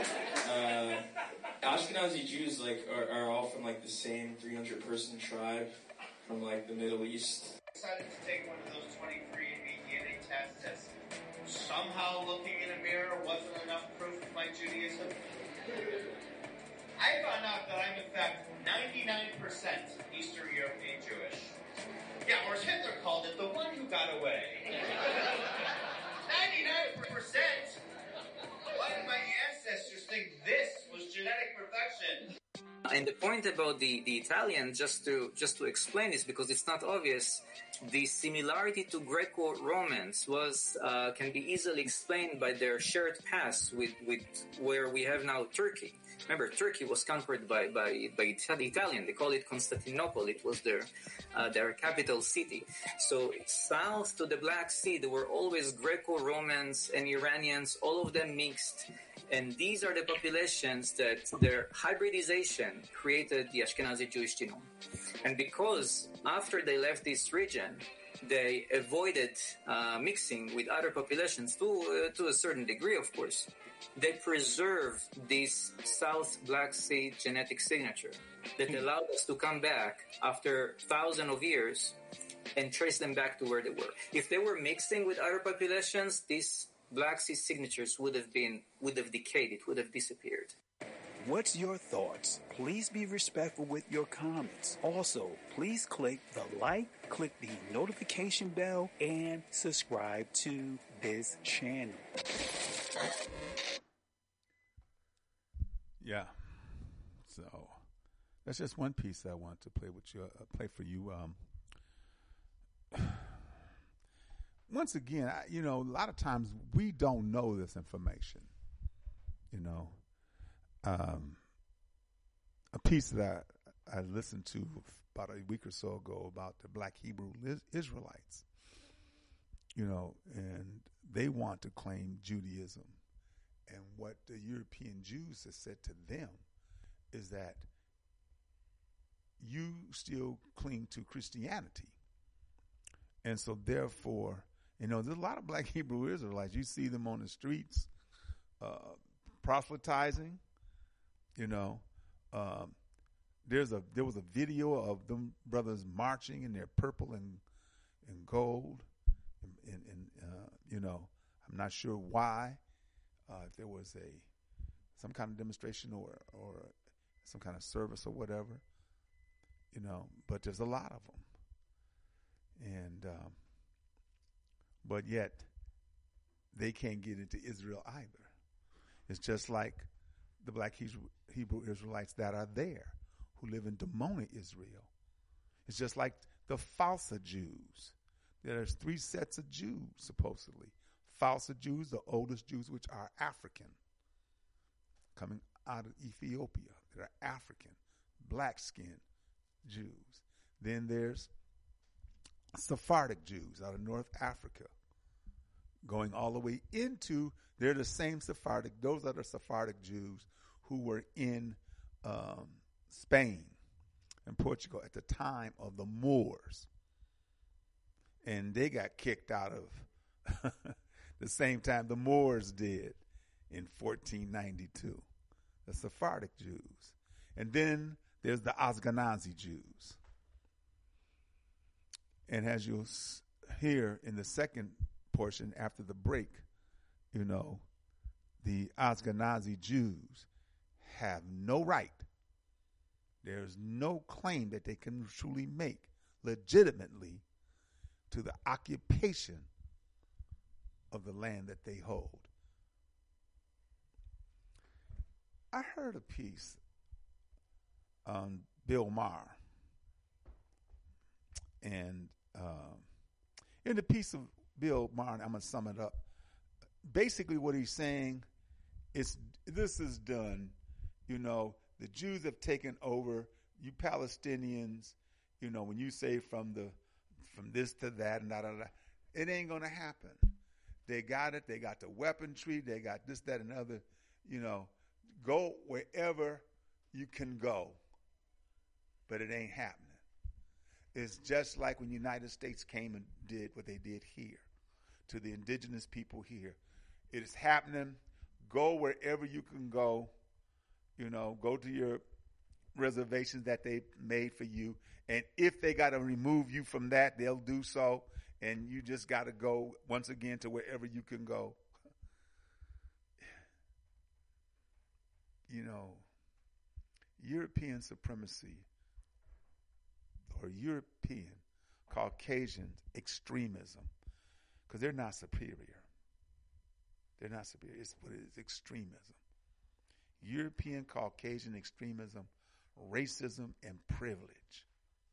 Ashkenazi Jews are all from the same 300-person tribe from the Middle East. I decided to take one of those 23andMe DNA tests as somehow looking in a mirror wasn't enough proof of my Judaism. I found out that I'm in fact 99% Eastern European Jewish. Yeah, or as Hitler called it, the one who got away. 99%? Why did my ancestors think this was genetic perfection? And the point about the Italian, just to explain, is because it's not obvious. The similarity to Greco-Romans can be easily explained by their shared past with where we have now Turkey. Remember, Turkey was conquered by Italian. They call it Constantinople. It was their capital city. So south to the Black Sea, there were always Greco-Romans and Iranians, all of them mixed. And these are the populations that their hybridization created the Ashkenazi Jewish genome. And because after they left this region, they avoided mixing with other populations to a certain degree, of course, they preserved this South Black Sea genetic signature that allowed us to come back after thousands of years and trace them back to where they were. If they were mixing with other populations, these Black Sea signatures would have decayed, it would have disappeared. What's your thoughts? Please be respectful with your comments. Also, please click the like, click the notification bell, and subscribe to this channel. Yeah. So that's just one piece that I want to play for you. Once again, a lot of times we don't know this information. A piece that I listened to about a week or so ago about the Black Hebrew Israelites, and they want to claim Judaism. And what the European Jews have said to them is that you still cling to Christianity. And so therefore, there's a lot of Black Hebrew Israelites. You see them on the streets proselytizing. There was a video of them brothers marching in their purple and and gold. I'm not sure why. If there was some kind of demonstration or some kind of service or whatever, but there's a lot of them. And but yet they can't get into Israel either. It's just like the black Hebrew Israelites that are there who live in Dimona, Israel. It's just like the Falsa Jews. There's 3 sets of Jews, supposedly. Falsa Jews, the oldest Jews, which are African, coming out of Ethiopia. They're African, black-skinned Jews. Then there's Sephardic Jews out of North Africa, going all the way into, they're the same Sephardic, those are the Sephardic Jews who were in Spain and Portugal at the time of the Moors. And they got kicked out of the same time the Moors did in 1492, the Sephardic Jews. And then there's the Ashkenazi Jews. And as you'll hear in the second portion after the break, the Ashkenazi Jews have no right. There's no claim that they can truly make legitimately to the occupation of the land that they hold. I heard a piece on Bill Maher, and in the piece of Bill Maher, I'm going to sum it up. Basically what he's saying is this is done. The Jews have taken over. You Palestinians, when you say from this to that and da da da, it ain't going to happen. They got it. They got the weaponry. They got this, that, and other. Go wherever you can go, but it ain't happening. It's just like when the United States came and did what they did here to the indigenous people here. It is happening. Go wherever you can go. Go to your reservations that they made for you. And if they got to remove you from that, they'll do so. And you just got to go once again to wherever you can go. European supremacy or European Caucasian extremism, because they're not superior. They're not superior. It's what it is, extremism. European Caucasian extremism, racism, and privilege.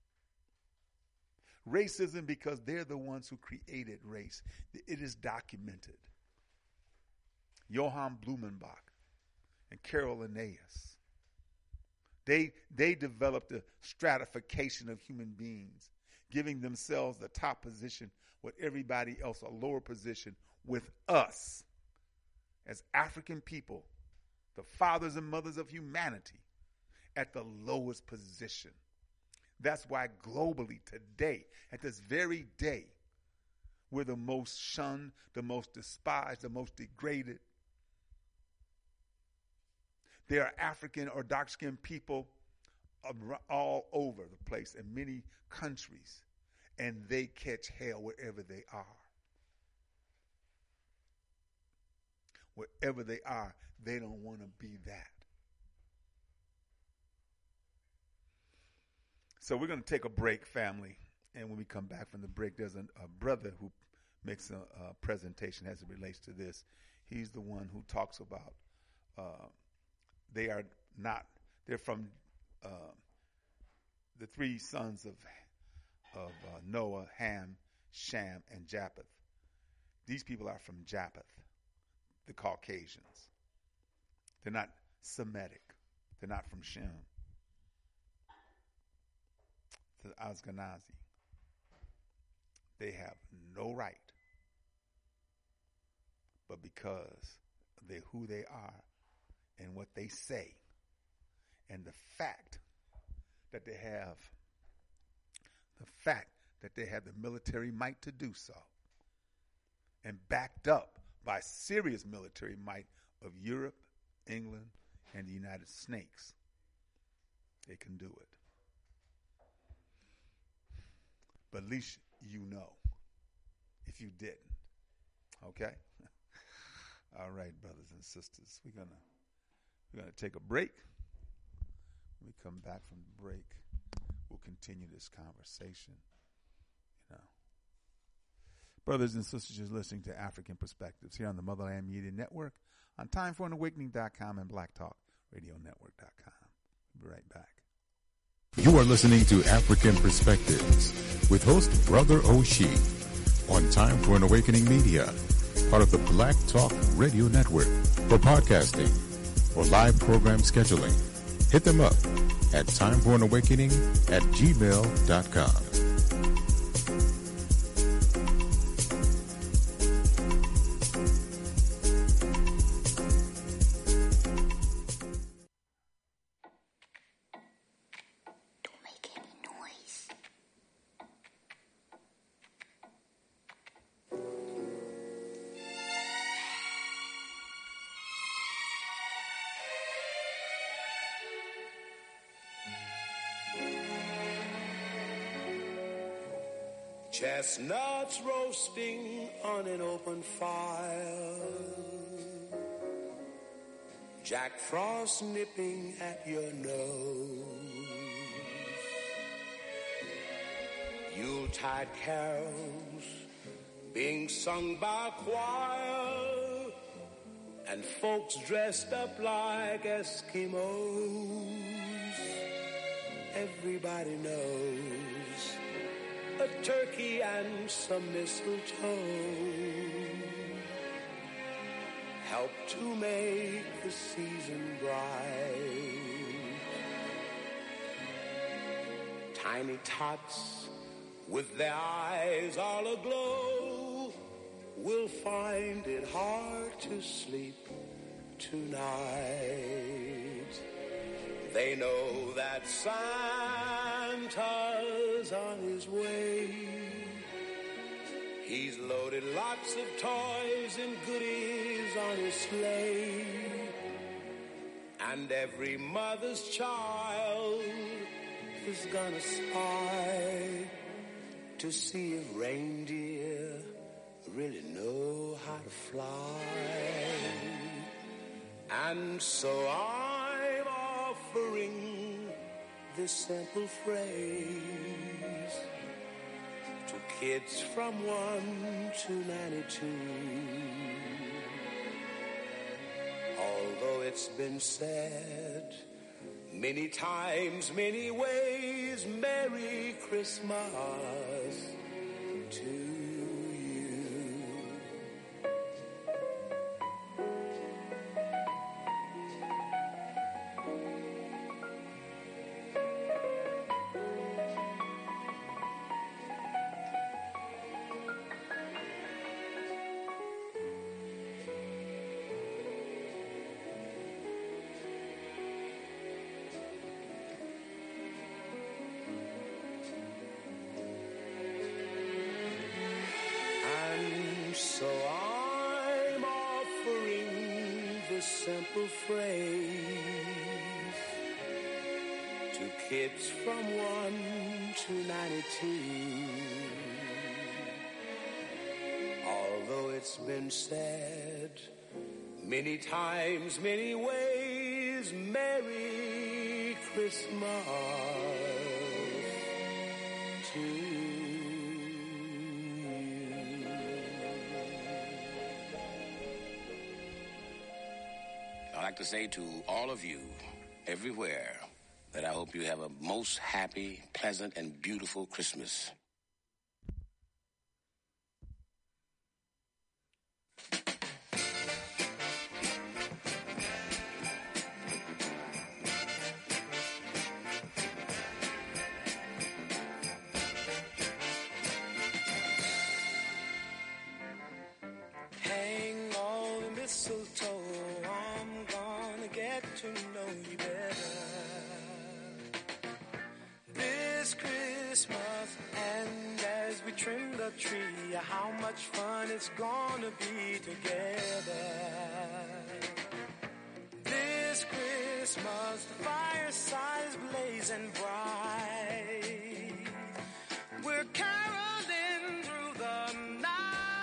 Racism because they're the ones who created race. It is documented. Johann Blumenbach and Carol Linnaeus. They developed a stratification of human beings, giving themselves the top position with everybody else, a lower position with us as African people, the fathers and mothers of humanity, at the lowest position. That's why globally today, at this very day, we're the most shunned, the most despised, the most degraded. There are African or dark-skinned people all over the place in many countries, and they catch hell wherever they are. Wherever they are, they don't want to be that. So we're going to take a break, family, and when we come back from the break, there's a brother who makes a presentation as it relates to this. He's the one who talks about they're from the 3 sons of Noah, Ham, Shem, and Japheth. These people are from Japheth, the Caucasians. They're not Semitic. They're not from Shem. The Ashkenazi. They have no right. But because they're who they are and what they say, and the fact that they have the military might to do so, and backed up by serious military might of Europe, England, and the United States, they can do it. But at least you know. if you didn't. Okay? All right, brothers and sisters. We're gonna take a break. When we come back from the break, we'll continue this conversation. Brothers and sisters, you're listening to African Perspectives here on the Motherland Media Network, on TimeForAnAwakening.com and BlackTalkRadioNetwork.com. We'll be right back. You are listening to African Perspectives with host Brother Oshie on Time for an Awakening Media, part of the Black Talk Radio Network. For podcasting or live program scheduling, hit them up at timeforanawakening@gmail.com. Chestnuts roasting on an open fire, Jack Frost nipping at your nose, Yuletide carols being sung by choir, and folks dressed up like Eskimos. Everybody knows a turkey and some mistletoe help to make the season bright. Tiny tots with their eyes all aglow will find it hard to sleep tonight. They know that Santa's on his way. He's loaded lots of toys and goodies on his sleigh. And every mother's child is gonna spy to see if reindeer really know how to fly. And so I'm offering this simple phrase to kids from 1 to 92. Although it's been said many times, many ways, Merry Christmas to you. So I'm offering this simple phrase to kids from 1 to 92. Although it's been said many times, many ways, Merry Christmas to you. I'd like to say to all of you, everywhere, that I hope you have a most happy, pleasant, and beautiful Christmas. Hang all the mistletoe, I'm gonna get to know you better this Christmas. And as we trim the tree, how much fun it's gonna be together this Christmas. The fireside is blazing bright, we're caroling through the night.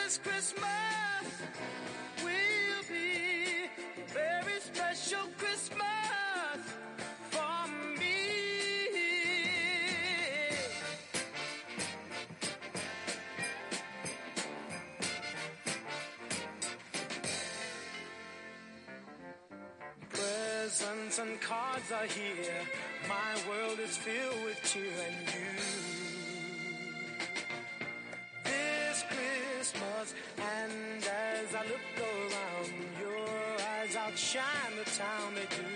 this Christmas will be a very special Christmas for me. Presents and cards are here. My world is filled with cheer and you. This Christmas, and as I look around, your eyes outshine the town they do.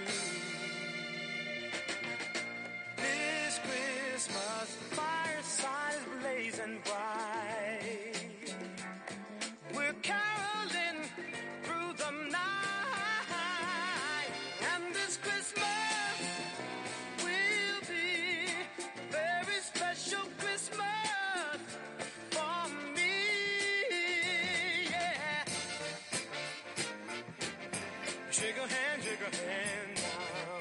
This Christmas, the fireside is blazing bright. We're caroling through the night, and this Christmas will be a very special Christmas for me. Yeah. Shake a hand now.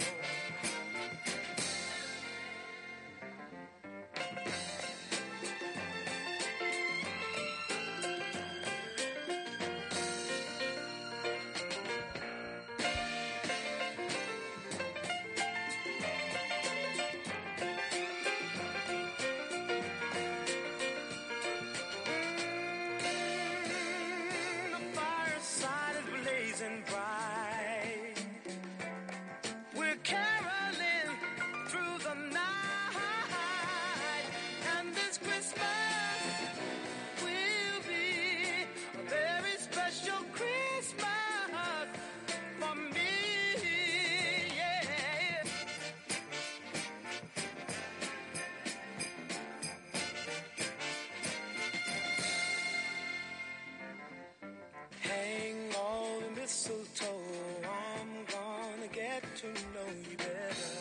The fireside is blazing bright. We're caroling through the night, and this Christmas will be a very special Christmas for me. Yeah. Hang all the mistletoe, I'm gonna get to know you better.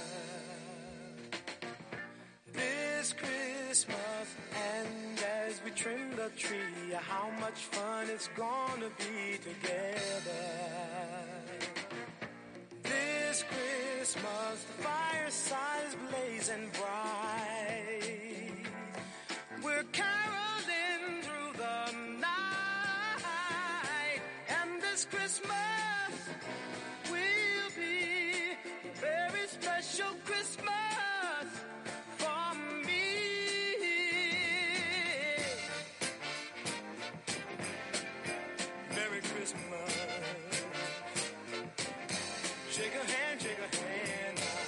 This Christmas, and as we trim the tree, how much fun it's gonna be together. This Christmas, the fireside is blazing bright. We're caroling through the night, and this Christmas will be a very special Christmas for me. Merry Christmas. Shake a hand now.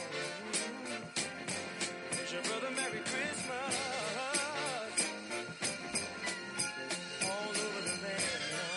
Wish your brother Merry Christmas. All over the land now.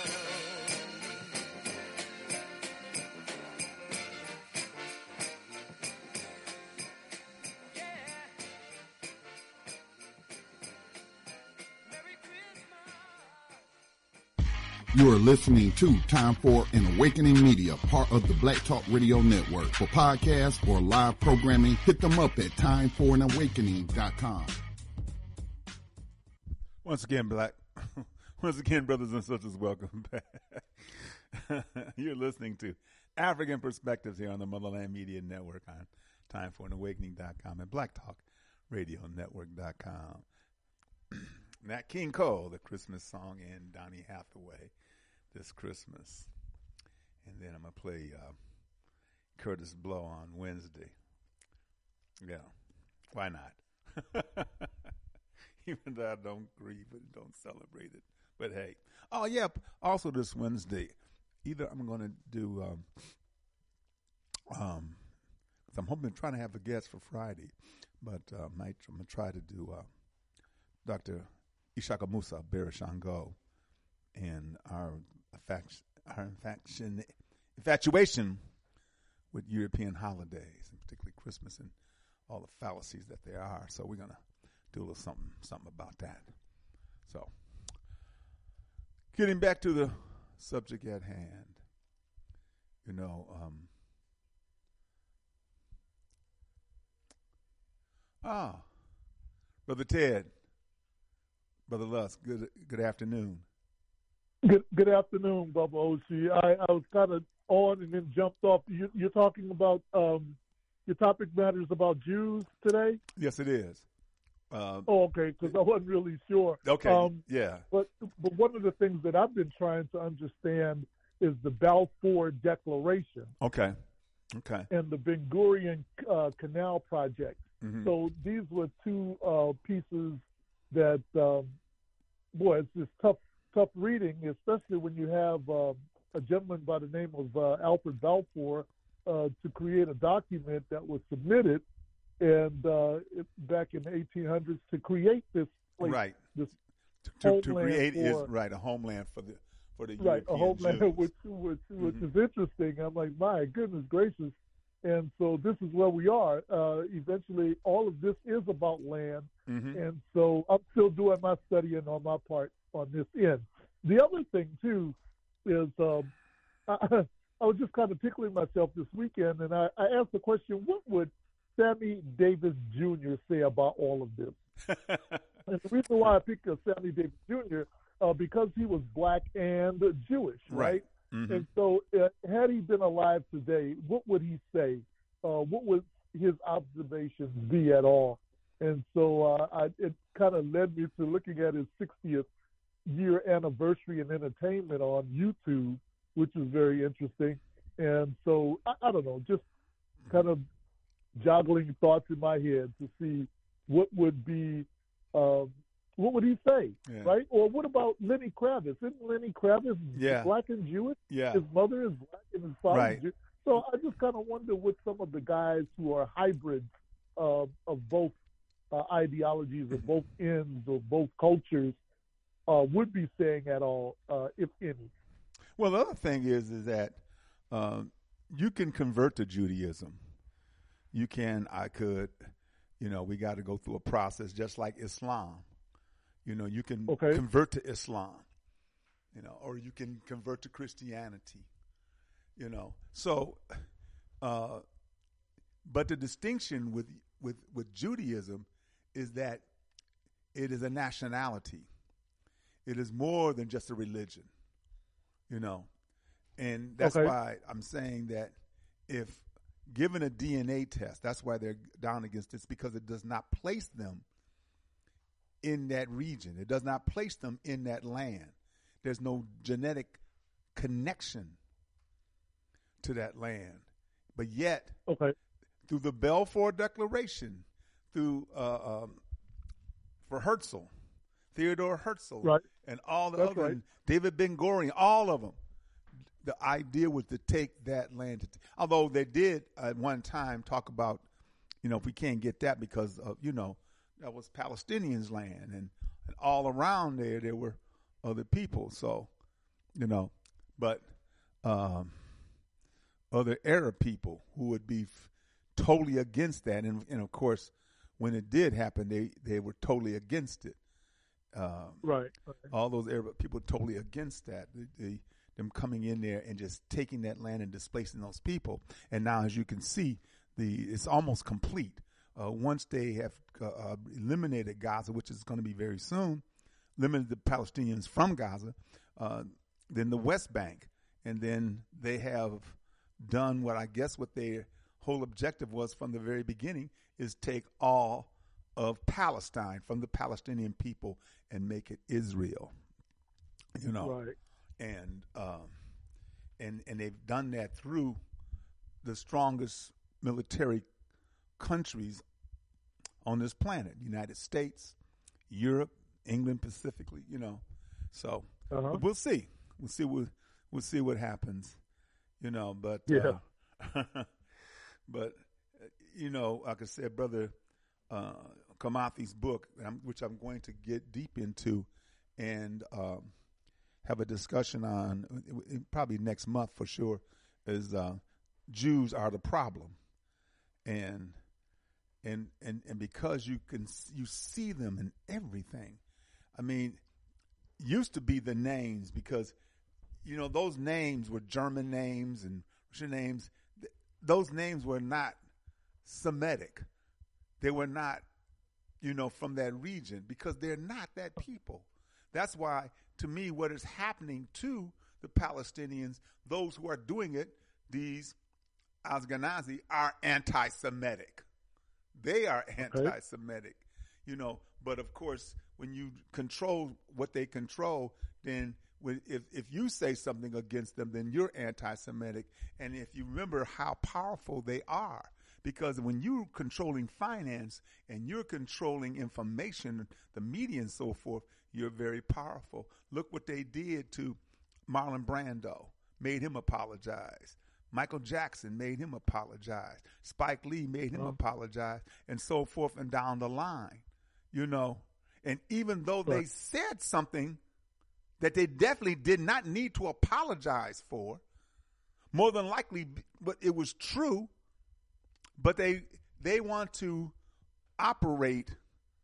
You are listening to Time for an Awakening Media, part of the Black Talk Radio Network. For podcasts or live programming, hit them up at timeforanawakening.com. Once again, brothers and sisters, welcome back. You're listening to African Perspectives here on the Motherland Media Network on timeforanawakening.com and blacktalkradionetwork.com. Nat King Cole, the Christmas song, and Donny Hathaway, This Christmas. And then I'm going to play Curtis Blow on Wednesday. Yeah, why not? Even though I don't grieve it, don't celebrate it. But hey. Oh, yeah, also this Wednesday, either I'm going to do, I'm hoping to try to have a guest for Friday, but I'm going to try to do Dr. Ishaka Musa Barashango and our infatuation with European holidays, and particularly Christmas and all the fallacies that there are. So we're going to do a little something about that. So getting back to the subject at hand, Brother Ted, Brother Lusk, good afternoon. Good afternoon, Bubba O.C. I was kind of on and then jumped off. You're talking about your topic matters about Jews today? Yes, it is. okay, because I wasn't really sure. Okay, yeah. But one of the things that I've been trying to understand is the Balfour Declaration. Okay. And the Ben Gurion Canal Project. Mm-hmm. So these were two pieces that, it's just tough reading, especially when you have a gentleman by the name of Alfred Balfour to create a document that was submitted and back in the 1800s to create this place, right? This to create a homeland for the right, European a homeland, Jews. which is interesting. I'm like, my goodness gracious. And so this is where we are. Eventually, all of this is about land. Mm-hmm. And so I'm still doing my studying on my part on this end. The other thing, too, is I was just kind of tickling myself this weekend, and I asked the question, what would Sammy Davis Jr. say about all of this? And the reason why I picked Sammy Davis Jr., because he was black and Jewish, right? Mm-hmm. And so had he been alive today, what would he say? What would his observations be at all? And so it kind of led me to looking at his 60th year anniversary in entertainment on YouTube, which is very interesting. And so, I don't know, just kind of joggling thoughts in my head to see what would he say, right? Or what about Lenny Kravitz? Isn't Lenny Kravitz black and Jewish? Yeah. His mother is black and his father is Right. Jewish. So I just kind of wonder what some of the guys who are hybrids of both ideologies, of both ends, of both cultures, would be saying at all, if any. Well, the other thing is that you can convert to Judaism. You can, I could, we got to go through a process just like Islam. You can convert to Islam, or you can convert to Christianity, So, but the distinction with Judaism is that it is a nationality. It is more than just a religion, and that's why I'm saying that if given a DNA test, that's why they're down against this, because it does not place them in that region. It does not place them in that land. There's no genetic connection to that land. But yet, through the Balfour Declaration, through for Herzl, Theodore Herzl, and all the other, David Ben Gurion, all of them, the idea was to take that land. Although they did at one time talk about, if we can't get that because of, that was Palestinians' land, and all around there were other people. So, but other Arab people who would be totally against that, and of course, when it did happen, they were totally against it. All those Arab people totally against that. Them coming in there and just taking that land and displacing those people. And now, as you can see, it's almost complete. Once they have eliminated Gaza, which is going to be very soon, eliminated the Palestinians from Gaza, then the West Bank, and then they have done what their whole objective was from the very beginning, is take all of Palestine from the Palestinian people and make it Israel. And they've done that through the strongest military countries on this planet: United States, Europe, England specifically. So but we'll see. We'll see what happens. But but like I said, Brother Kamathi's book, which I'm going to get deep into, and have a discussion on probably next month for sure, is Jews are the problem, and because you see them in everything. I mean, used to be the names, because those names were German names and Russian names. Those names were not Semitic. They were not from that region, because they're not that people. That's why, to me, what is happening to the Palestinians, those who are doing it, these Ashkenazi, are anti-Semitic. They are anti-Semitic. But of course, when you control what they control, then if you say something against them, then you're anti-Semitic. And if you remember how powerful they are, because when you're controlling finance and you're controlling information, the media and so forth, you're very powerful. Look what they did to Marlon Brando, made him apologize. Michael Jackson made him apologize. Spike Lee made him apologize, and so forth and down the line, And even though they said something that they definitely did not need to apologize for, more than likely, but it was true, but they want to operate,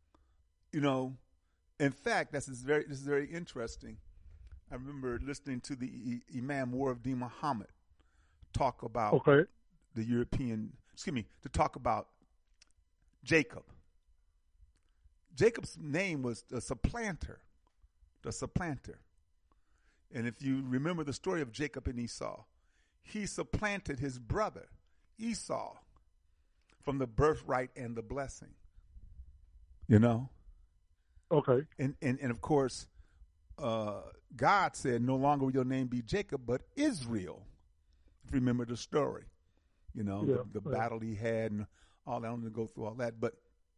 In fact, this is very interesting. I remember listening to the Imam War-of-Din Muhammad talk about to talk about Jacob. Jacob's name was the supplanter. And if you remember the story of Jacob and Esau, he supplanted his brother Esau from the birthright and the blessing. Okay. And of course, God said, no longer will your name be Jacob, but Israel. If you remember the story, the battle he had and all that. I don't want to go through all that, but,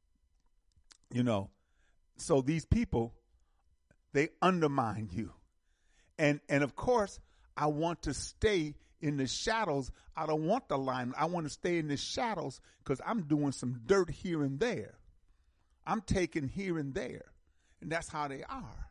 so these people, they undermine you. And of course, I want to stay in the shadows. I don't want the line. I want to stay in the shadows because I'm doing some dirt here and there. I'm taking here and there. And that's how they are.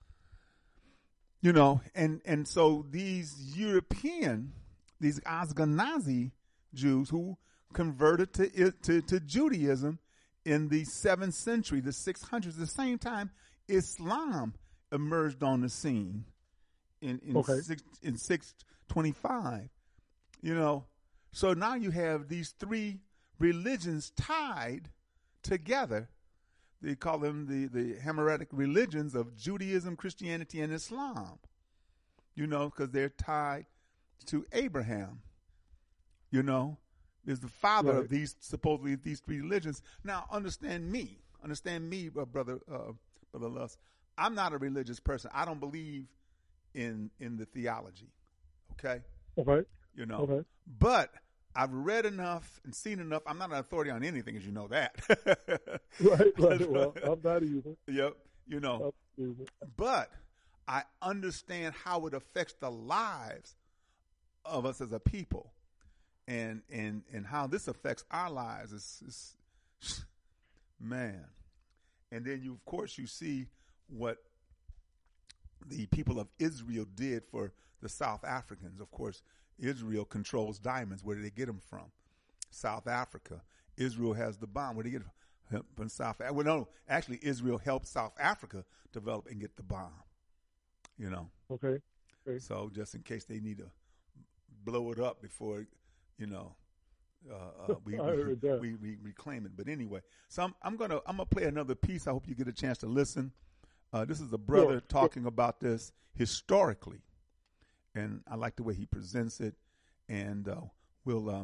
And so these European, these Ashkenazi Jews who converted to Judaism in the 7th century, the 600s, the same time Islam emerged on the scene in 625. So now you have these three religions tied together. They call them the Hamitic religions of Judaism, Christianity, and Islam, because they're tied to Abraham, is the father of supposedly these three religions. Now, understand me, brother Lust. I'm not a religious person. I don't believe in the theology, okay? Okay. But I've read enough and seen enough. I'm not an authority on anything, as you know that. Right. Well, I'm not either. Yep. But I understand how it affects the lives of us as a people, and how this affects our lives. Is man. And then of course, you see what the people of Israel did for the South Africans. Of course, Israel controls diamonds. Where do they get them from? South Africa. Israel has the bomb. Where do they get it from? South Africa. Well, no, actually, Israel helped South Africa develop and get the bomb. Okay. So just in case they need to blow it up before, we reclaim it. But anyway, so I'm gonna play another piece. I hope you get a chance to listen. This is a brother talking about this historically. And I like the way he presents it, and we'll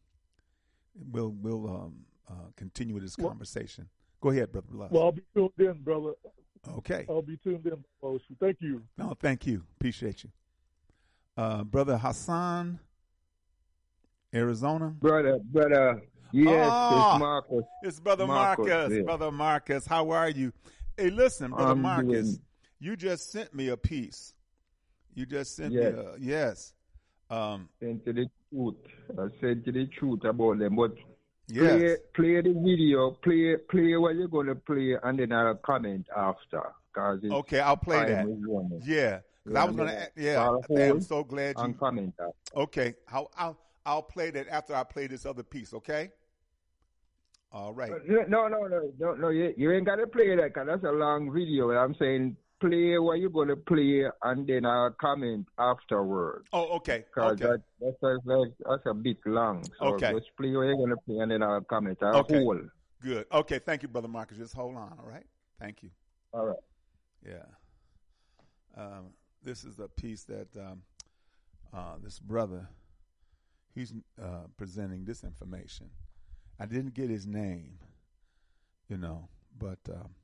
continue this conversation. Go ahead, Brother Love. Well, I'll be tuned in, brother. Okay. I'll be tuned in. Thank you. No, thank you. Appreciate you. Brother Hassan, Arizona. Brother. Yes, it's Marcus. It's Brother Marcus. Yeah. Brother Marcus, how are you? Hey, listen, Brother Marcus, you just sent me a piece. You just sent me a, yes. Sent to the truth. I said to the truth about them, but yes. play the video, play what you're going to play, and then I'll comment after. Okay, I'll play that. Yeah, because I was going to, I'm so glad you. And comment after. Okay, I'll play that after I play this other piece, okay? All right. No, you ain't got to play that, because that's a long video. I'm saying play what you're going to play, and then I'll comment afterwards. Oh, okay. Because that's a bit long. So okay. Just play what you're going to play, and then I'll comment. Hold. Good. Okay, thank you, Brother Marcus. Just hold on, all right? Thank you. All right. Yeah. This is a piece that this brother, he's presenting this information. I didn't get his name, But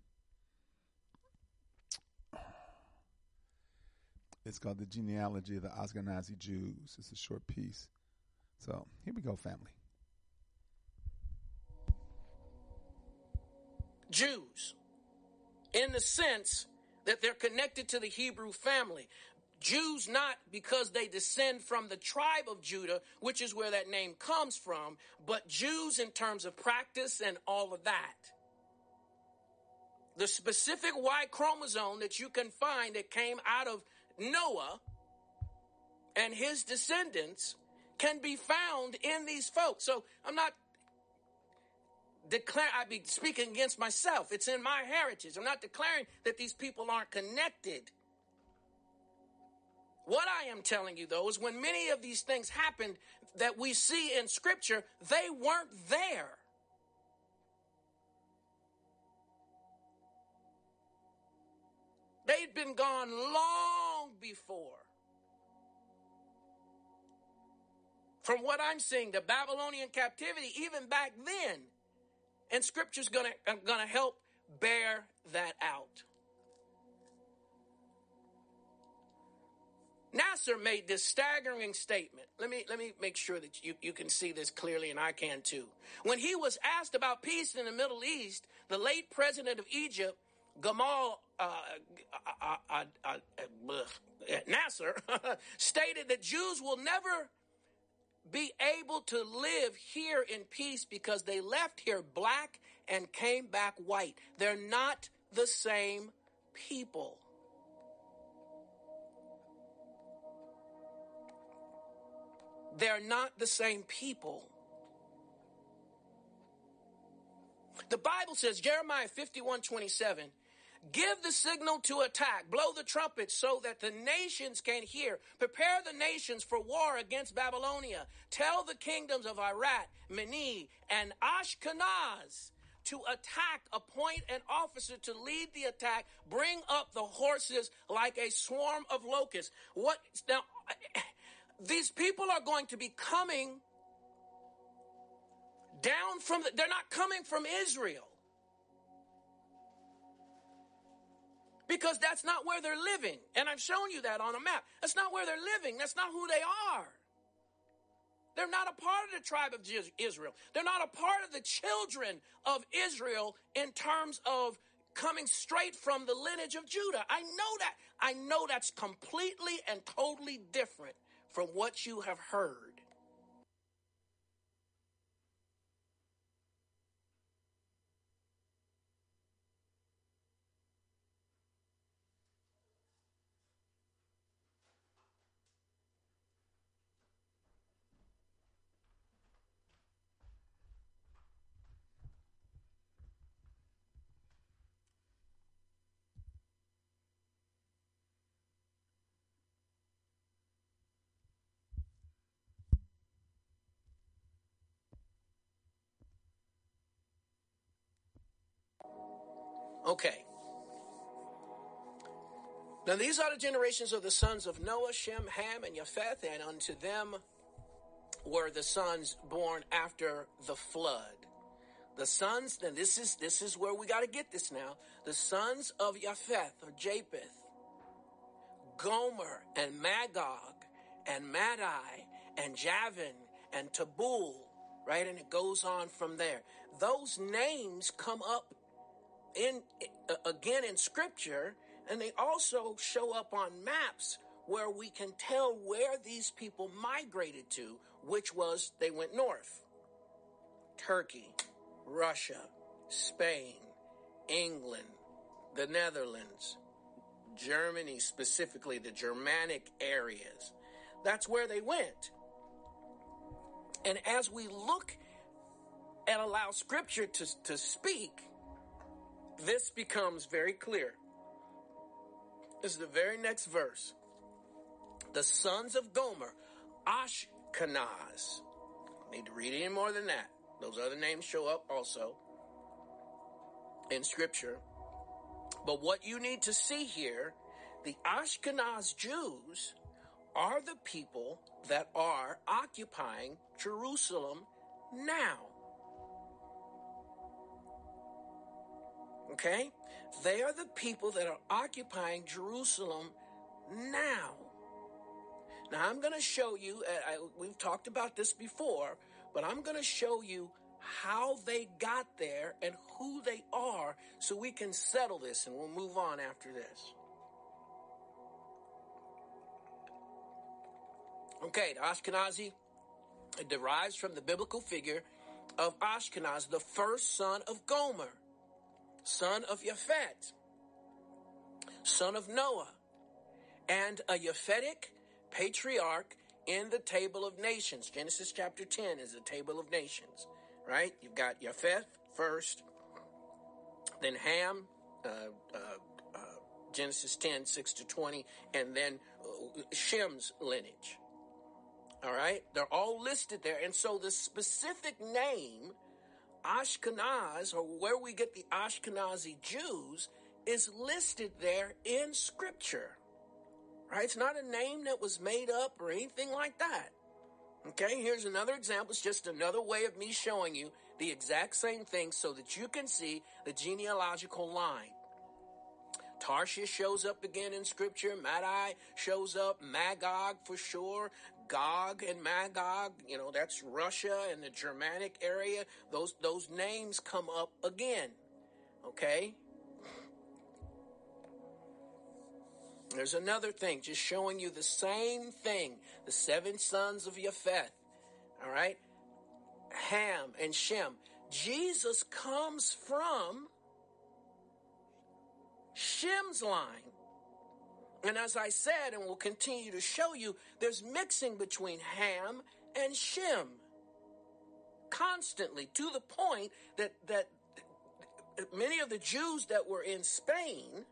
it's called The Genealogy of the Ashkenazi Jews. It's a short piece. So here we go, family. Jews, in the sense that they're connected to the Hebrew family. Jews not because they descend from the tribe of Judah, which is where that name comes from, but Jews in terms of practice and all of that. The specific Y chromosome that you can find that came out of Noah and his descendants can be found in these folks. So I'm not I'd be speaking against myself. It's in my heritage. I'm not declaring that these people aren't connected. What I am telling you, though, is when many of these things happened that we see in Scripture, they weren't there. They'd been gone long before. From what I'm seeing, the Babylonian captivity, even back then, and Scripture's gonna help bear that out. Nasser made this staggering statement. Let me make sure that you can see this clearly, and I can too. When he was asked about peace in the Middle East, the late president of Egypt, Gamal Nasser, stated that Jews will never be able to live here in peace because they left here black and came back white. They're not the same people. They're not the same people. The Bible says, Jeremiah 51:27, give the signal to attack, blow the trumpet so that the nations can hear. Prepare the nations for war against Babylonia. Tell the kingdoms of Iraq, Meni, and Ashkenaz to attack. Appoint an officer to lead the attack. Bring up the horses like a swarm of locusts. Now, these people are going to be coming down from, they're not coming from Israel. Because that's not where they're living. And I've shown you that on a map. That's not where they're living. That's not who they are. They're not a part of the tribe of Israel. They're not a part of the children of Israel in terms of coming straight from the lineage of Judah. I know that. I know that's completely and totally different from what you have heard. Okay. Now these are the generations of the sons of Noah, Shem, Ham, and Japheth, and unto them were the sons born after the flood. The sons, and this is where we got to get this now. The sons of Japheth, or Japheth, Gomer, and Magog, and Madai, and Javan, and Tabul, right? And it goes on from there. Those names come up again in Scripture, and they also show up on maps where we can tell where these people migrated to, which was they went north. Turkey, Russia, Spain, England, the Netherlands, Germany, specifically the Germanic areas. That's where they went. And as we look and allow Scripture to speak, this becomes very clear. This is the very next verse. The sons of Gomer, Ashkenaz. Need to read any more than that. Those other names show up also in Scripture. But what you need to see here, the Ashkenaz Jews are the people that are occupying Jerusalem now. Okay? They are the people that are occupying Jerusalem now. Now, I'm going to show you, we've talked about this before, but I'm going to show you how they got there and who they are so we can settle this, and we'll move on after this. Okay, the Ashkenazi, it derives from the biblical figure of Ashkenaz, the first son of Gomer, son of Japhet, son of Noah, and a Japhetic patriarch in the Table of Nations. Genesis chapter 10 is the Table of Nations, right? You've got Japheth first, then Ham, Genesis 10, 6 to 20, and then Shem's lineage. All right? They're all listed there. And so the specific name, Ashkenaz, or where we get the Ashkenazi Jews, is listed there in Scripture. Right? It's not a name that was made up or anything like that. Okay, here's another example. It's just another way of me showing you the exact same thing so that you can see the genealogical line. Tarshish shows up again in Scripture. Madai shows up. Magog for sure. Gog and Magog, that's Russia and the Germanic area. Those names come up again. Okay? There's another thing, just showing you the same thing. The 7 sons of Japheth. All right? Ham and Shem. Jesus comes from Shem's line. And as I said, and will continue to show you, there's mixing between Ham and Shem. Constantly, to the point that many of the Jews that were in Spain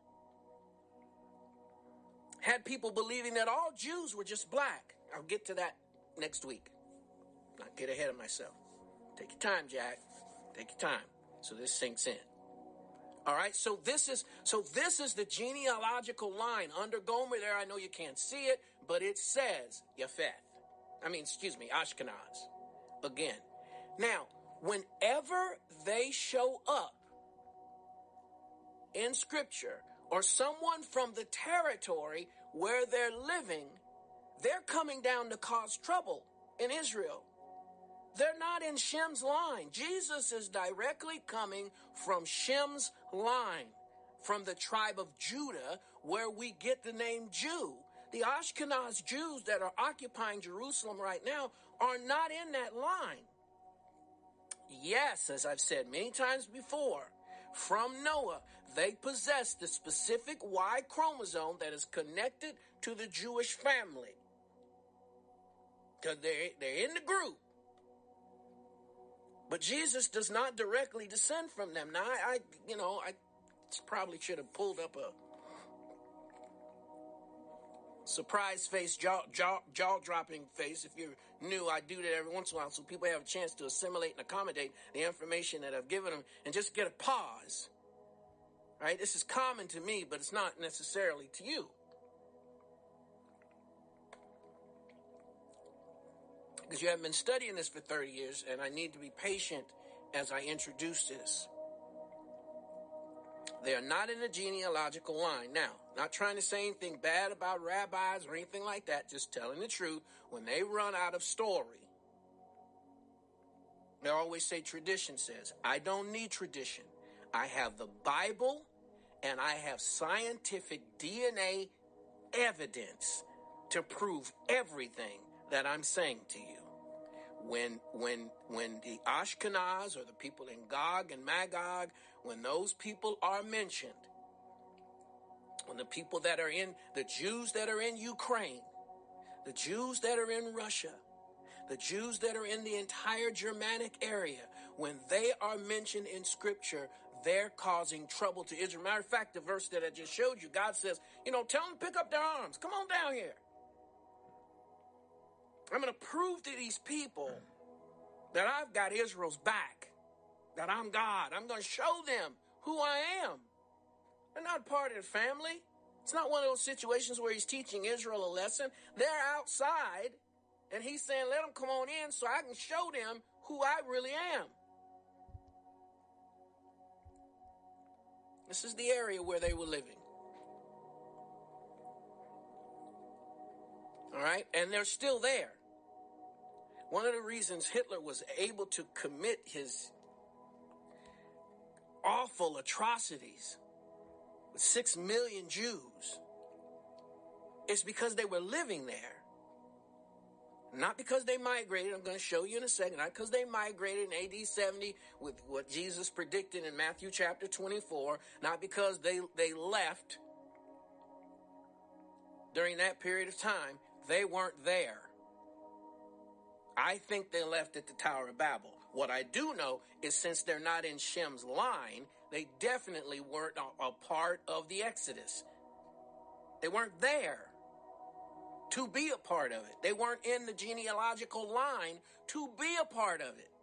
had people believing that all Jews were just black. I'll get to that next week. Not get ahead of myself. Take your time, Jack. Take your time so this sinks in. All right, so this is the genealogical line. Under Gomer there, I know you can't see it, but it says Ashkenaz. Again. Now, whenever they show up in Scripture, or someone from the territory where they're living, they're coming down to cause trouble in Israel. They're not in Shem's line. Jesus is directly coming from Shem's line, from the tribe of Judah, where we get the name Jew. The Ashkenaz Jews that are occupying Jerusalem right now are not in that line. Yes, as I've said many times before, from Noah, they possess the specific Y chromosome that is connected to the Jewish family. Because they're in the group. But Jesus does not directly descend from them. Now, I probably should have pulled up a surprise face, jaw-dropping face. If you're new, I do that every once in a while so people have a chance to assimilate and accommodate the information that I've given them and just get a pause. Right? This is common to me, but it's not necessarily to you. Because you haven't been studying this for 30 years, and I need to be patient as I introduce this. They are not in a genealogical line. Now, not trying to say anything bad about rabbis or anything like that, just telling the truth. When they run out of story, they always say tradition says. I don't need tradition. I have the Bible, and I have scientific DNA evidence to prove everything that I'm saying to you. When the Ashkenaz or the people in Gog and Magog, when those people are mentioned, when the people that are in, the Jews that are in Ukraine, the Jews that are in Russia, the Jews that are in the entire Germanic area, when they are mentioned in Scripture, they're causing trouble to Israel. Matter of fact, the verse that I just showed you, God says, tell them to pick up their arms. Come on down here. I'm going to prove to these people that I've got Israel's back, that I'm God. I'm going to show them who I am. They're not part of the family. It's not one of those situations where he's teaching Israel a lesson. They're outside, and he's saying, let them come on in so I can show them who I really am. This is the area where they were living. All right? And they're still there. One of the reasons Hitler was able to commit his awful atrocities with 6 million Jews is because they were living there. Not because they migrated. I'm going to show you in a second. Not because they migrated in AD 70 with what Jesus predicted in Matthew chapter 24. Not because they left during that period of time. They weren't there. I think they left at the Tower of Babel. What I do know is since they're not in Shem's line, they definitely weren't a part of the Exodus. They weren't there to be a part of it. They weren't in the genealogical line to be a part of it.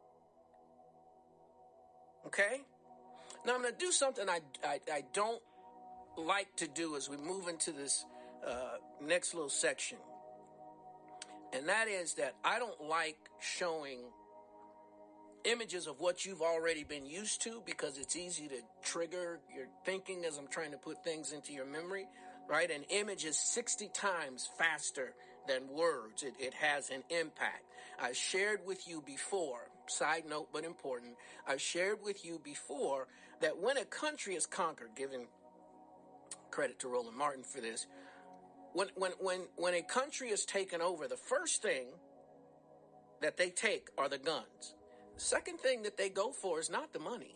Okay? Now I'm going to do something I don't like to do as we move into this next little section. And that is that I don't like showing images of what you've already been used to because it's easy to trigger your thinking as I'm trying to put things into your memory, right? An image is 60 times faster than words. It has an impact. I shared with you before, side note but important, I shared with you before that when a country is conquered, giving credit to Roland Martin for this, when a country is taken over, the first thing that they take are the guns. The second thing that they go for is not the money.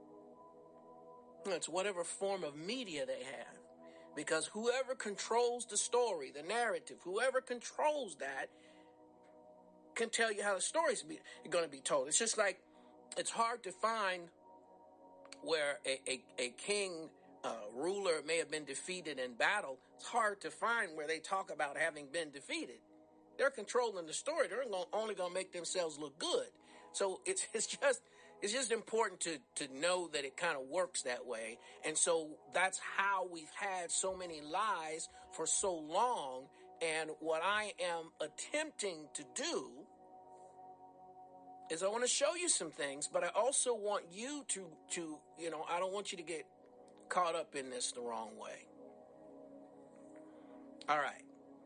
It's whatever form of media they have. Because whoever controls the story, the narrative, whoever controls that can tell you how the story's going to be told. It's just like it's hard to find where a king ruler may have been defeated in battle. It's hard to find where they talk about having been defeated. They're controlling the story. They're only going to make themselves look good. So it's just important to know that it kind of works that way. And so that's how we've had so many lies for so long. And what I am attempting to do is I want to show you some things, but I also want you to I don't want you to get caught up in this the wrong way. All right.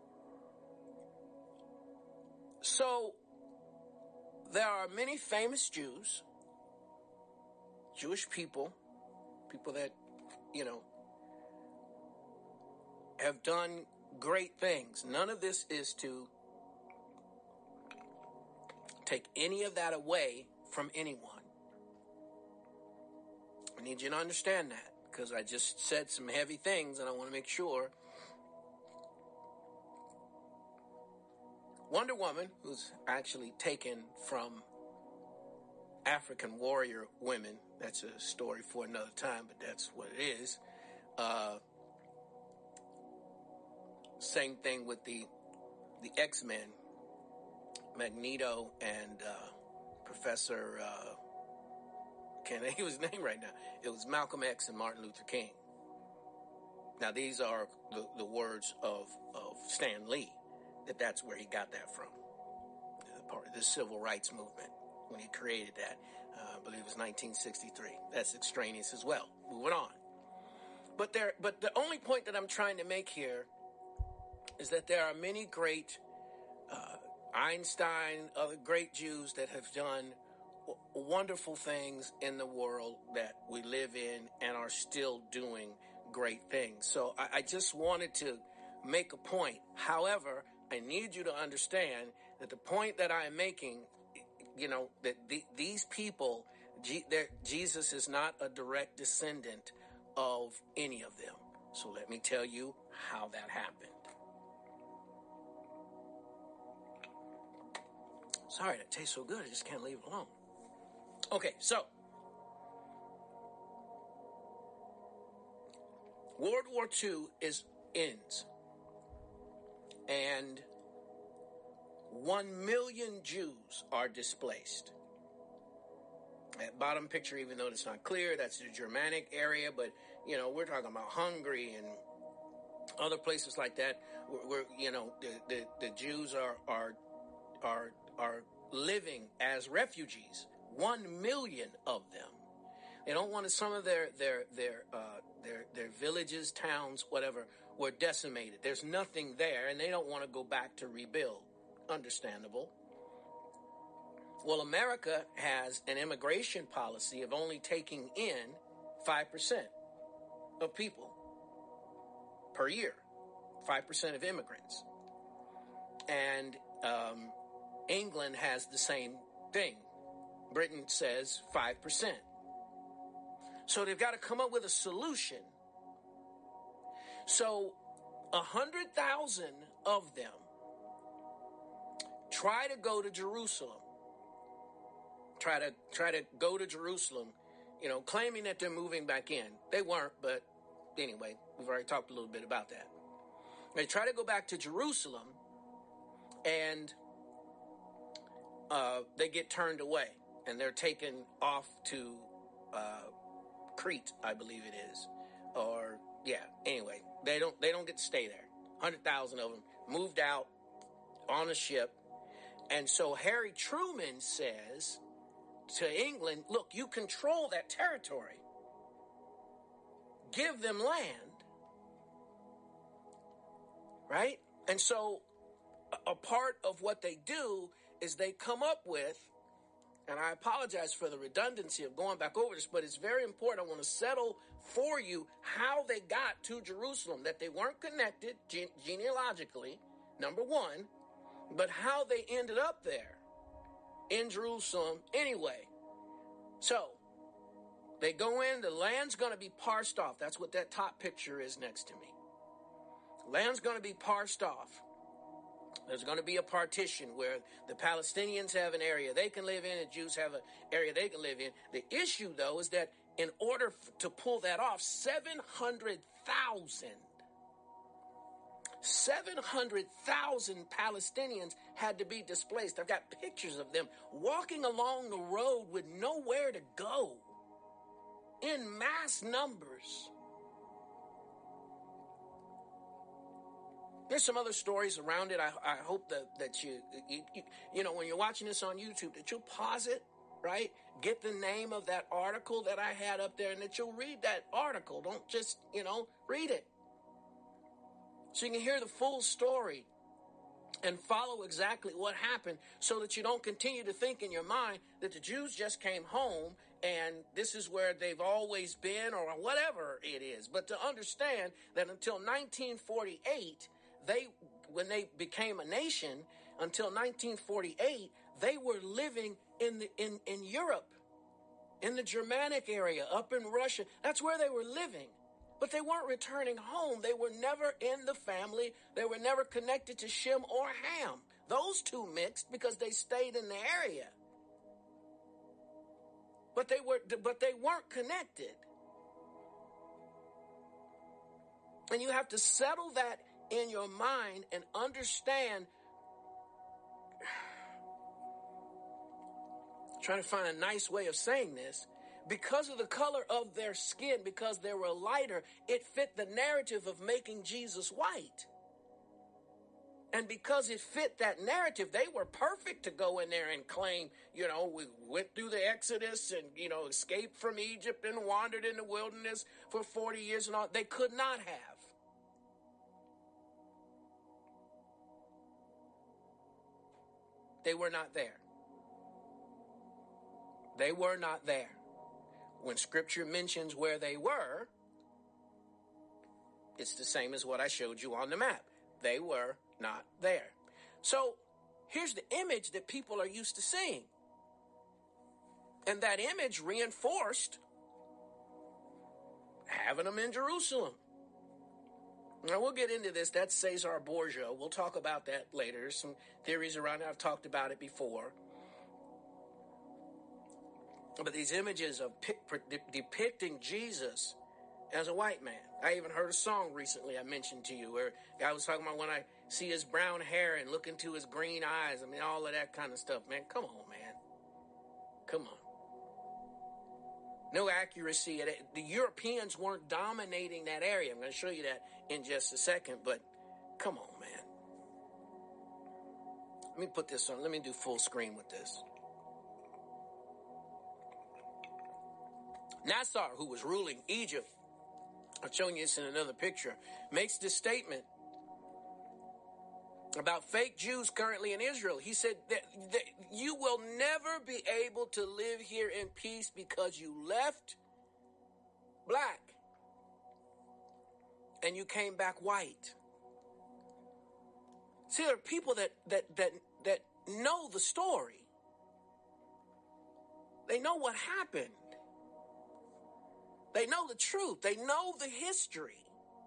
So there are many famous Jews, Jewish people that, have done great things. None of this is to take any of that away from anyone. I need you to understand that because I just said some heavy things and I want to make sure. Wonder Woman, who's actually taken from African warrior women, that's a story for another time, but that's what it is. Same thing with the X-Men, Magneto and Professor, can't think of his name right now. It was Malcolm X and Martin Luther King. Now these are the words of Stan Lee. That's where he got that from. Part of the civil rights movement when he created that. I believe it was 1963. That's extraneous as well. Moving on. But the only point that I'm trying to make here is that there are many great Einstein, other great Jews that have done wonderful things in the world that we live in and are still doing great things. So I just wanted to make a point. However, I need you to understand that the point that I am making, that these people, Jesus is not a direct descendant of any of them. So let me tell you how that happened. Sorry, that tastes so good, I just can't leave it alone. Okay, so World War II ends. And 1 million Jews are displaced. That bottom picture, even though it's not clear, that's the Germanic area, but, we're talking about Hungary and other places like that, where the Jews are living as refugees. 1 million of them. They don't want to, some of their villages, towns, whatever, were decimated. There's nothing there, and they don't want to go back to rebuild. Understandable. Well, America has an immigration policy of only taking in 5% of people per year, 5% of immigrants. And England has the same thing. Britain says 5%. So they've got to come up with a solution. So 100,000 of them try to go to Jerusalem. Try to go to Jerusalem, you know, claiming that they're moving back in. They weren't, but anyway, we've already talked a little bit about that. They try to go back to Jerusalem, and they get turned away, and they're taken off to Crete, I believe it is, or yeah. Anyway, they don't get to stay there. 100,000 of them moved out on a ship, and so Harry Truman says to England, "Look, you control that territory. Give them land." Right? And so a part of what they do is they come up with, and I apologize for the redundancy of going back over this, but it's very important. I want to settle for you how they got to Jerusalem, that they weren't connected genealogically, number one, but how they ended up there in Jerusalem anyway. So they go in, the land's going to be parsed off. That's what that top picture is next to me. Land's going to be parsed off. There's going to be a partition where the Palestinians have an area they can live in, and Jews have an area they can live in. The issue, though, is that in order to pull that off, 700,000 Palestinians had to be displaced. I've got pictures of them walking along the road with nowhere to go in mass numbers. There's some other stories around it. I hope that you know, when you're watching this on YouTube, that you'll pause it, right? Get the name of that article that I had up there, and that you'll read that article. Don't just, you know, read it. So you can hear the full story and follow exactly what happened, so that you don't continue to think in your mind that the Jews just came home and this is where they've always been, or whatever it is. But to understand that until 1948, when they became a nation, until 1948, they were living in Europe, in the Germanic area, up in Russia. That's where they were living. But they weren't returning home. They were never in the family. They were never connected to Shem or Ham. Those two mixed because they stayed in the area. But they weren't connected. And you have to settle that in your mind and understand. Trying to find a nice way of saying this. Because of the color of their skin, because they were lighter, it fit the narrative of making Jesus white. And because it fit that narrative, they were perfect to go in there and claim, you know, we went through the Exodus and, you know, escaped from Egypt and wandered in the wilderness for 40 years and all. They could not have. They were not there. They were not there. When Scripture mentions where they were, it's the same as what I showed you on the map. They were not there. So here's the image that people are used to seeing. And that image reinforced having them in Jerusalem. Now, we'll get into this. That's Cesar Borgia. We'll talk about that later. There's some theories around it. I've talked about it before. But these images of depicting Jesus as a white man. I even heard a song recently I mentioned to you where a guy was talking about when I see his brown hair and look into his green eyes. I mean, all of that kind of stuff, man. Come on, man. Come on. No accuracy. The Europeans weren't dominating that area. I'm going to show you that in just a second, but come on, man. Let me put this on. Let me do full screen with this. Nasser, who was ruling Egypt, I'm showing you this in another picture, makes this statement about fake Jews currently in Israel. He said that you will never be able to live here in peace because you left black and you came back white. See, there are people that know the story. They know what happened. They know the truth. They know the history.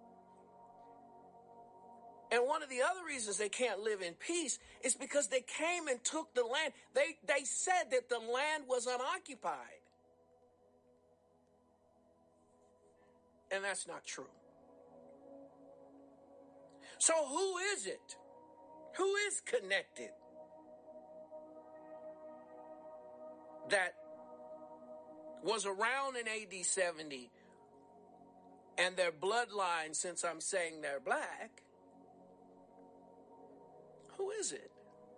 And one of the other reasons they can't live in peace is because they came and took the land. They said that the land was unoccupied. And that's not true. So who is it? Who is connected that was around in AD 70 and their bloodline, since I'm saying they're black, who is it?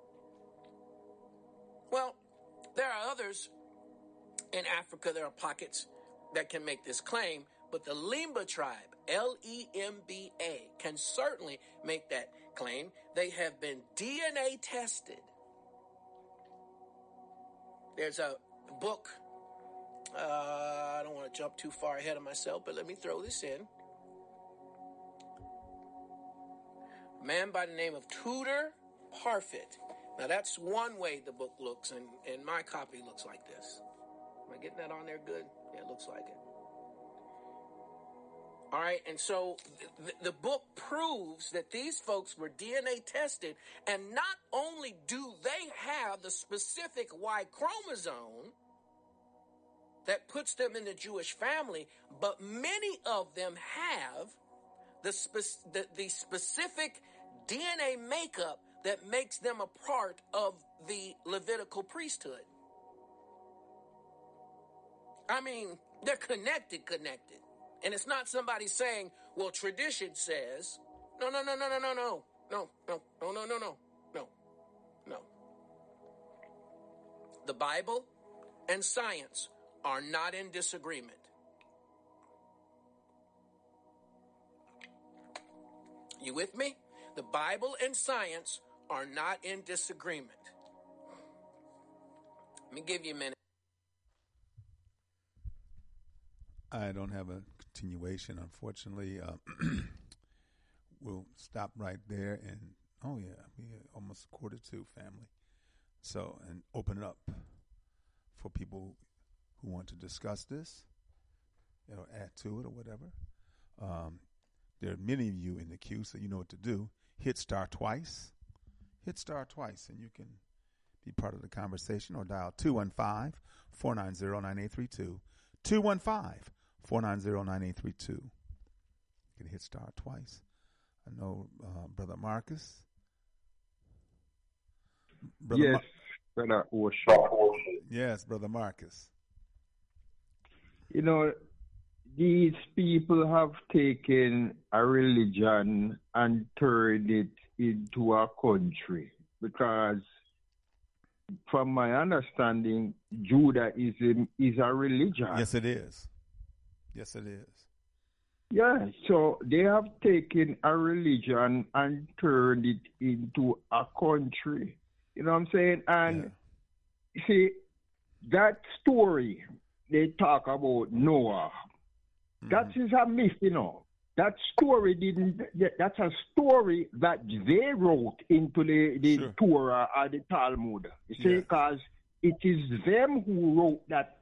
Well, there are others in Africa. There are pockets that can make this claim, but the Lemba tribe, L-E-M-B-A, can certainly make that claim. They have been DNA tested. There's a book. I don't want to jump too far ahead of myself, but let me throw this in. A man by the name of Tudor Parfit. Now, that's one way the book looks, and my copy looks like this. Am I getting that on there good? Yeah, it looks like it. All right, and so the book proves that these folks were DNA tested, and not only do they have the specific Y chromosome that puts them in the Jewish family, but many of them have the specific DNA makeup that makes them a part of the Levitical priesthood. I mean, they're connected. And it's not somebody saying, well, tradition says, no. The Bible and science are not in disagreement. You with me? The Bible and science are not in disagreement. Let me give you a minute. I don't have a continuation, unfortunately. We'll stop right there, and we almost 1:45, family. So, and open it up for people who want to discuss this, or add to it or whatever. There are many of you in the queue, so you know what to do. Hit star twice, and you can be part of the conversation, or dial 215-490-9832. 215-490-9832. You can hit star twice. I know Brother Marcus. Brother O'Shea. Yes, Brother Marcus. You know, these people have taken a religion and turned it into a country, because from my understanding, Judaism is a religion. Yes, it is. Yeah, so they have taken a religion and turned it into a country. You know what I'm saying? And see, that story they talk about Noah, that is a myth, you know. That story that's a story that they wrote into the Torah or the Talmud. You see, because it is them who wrote that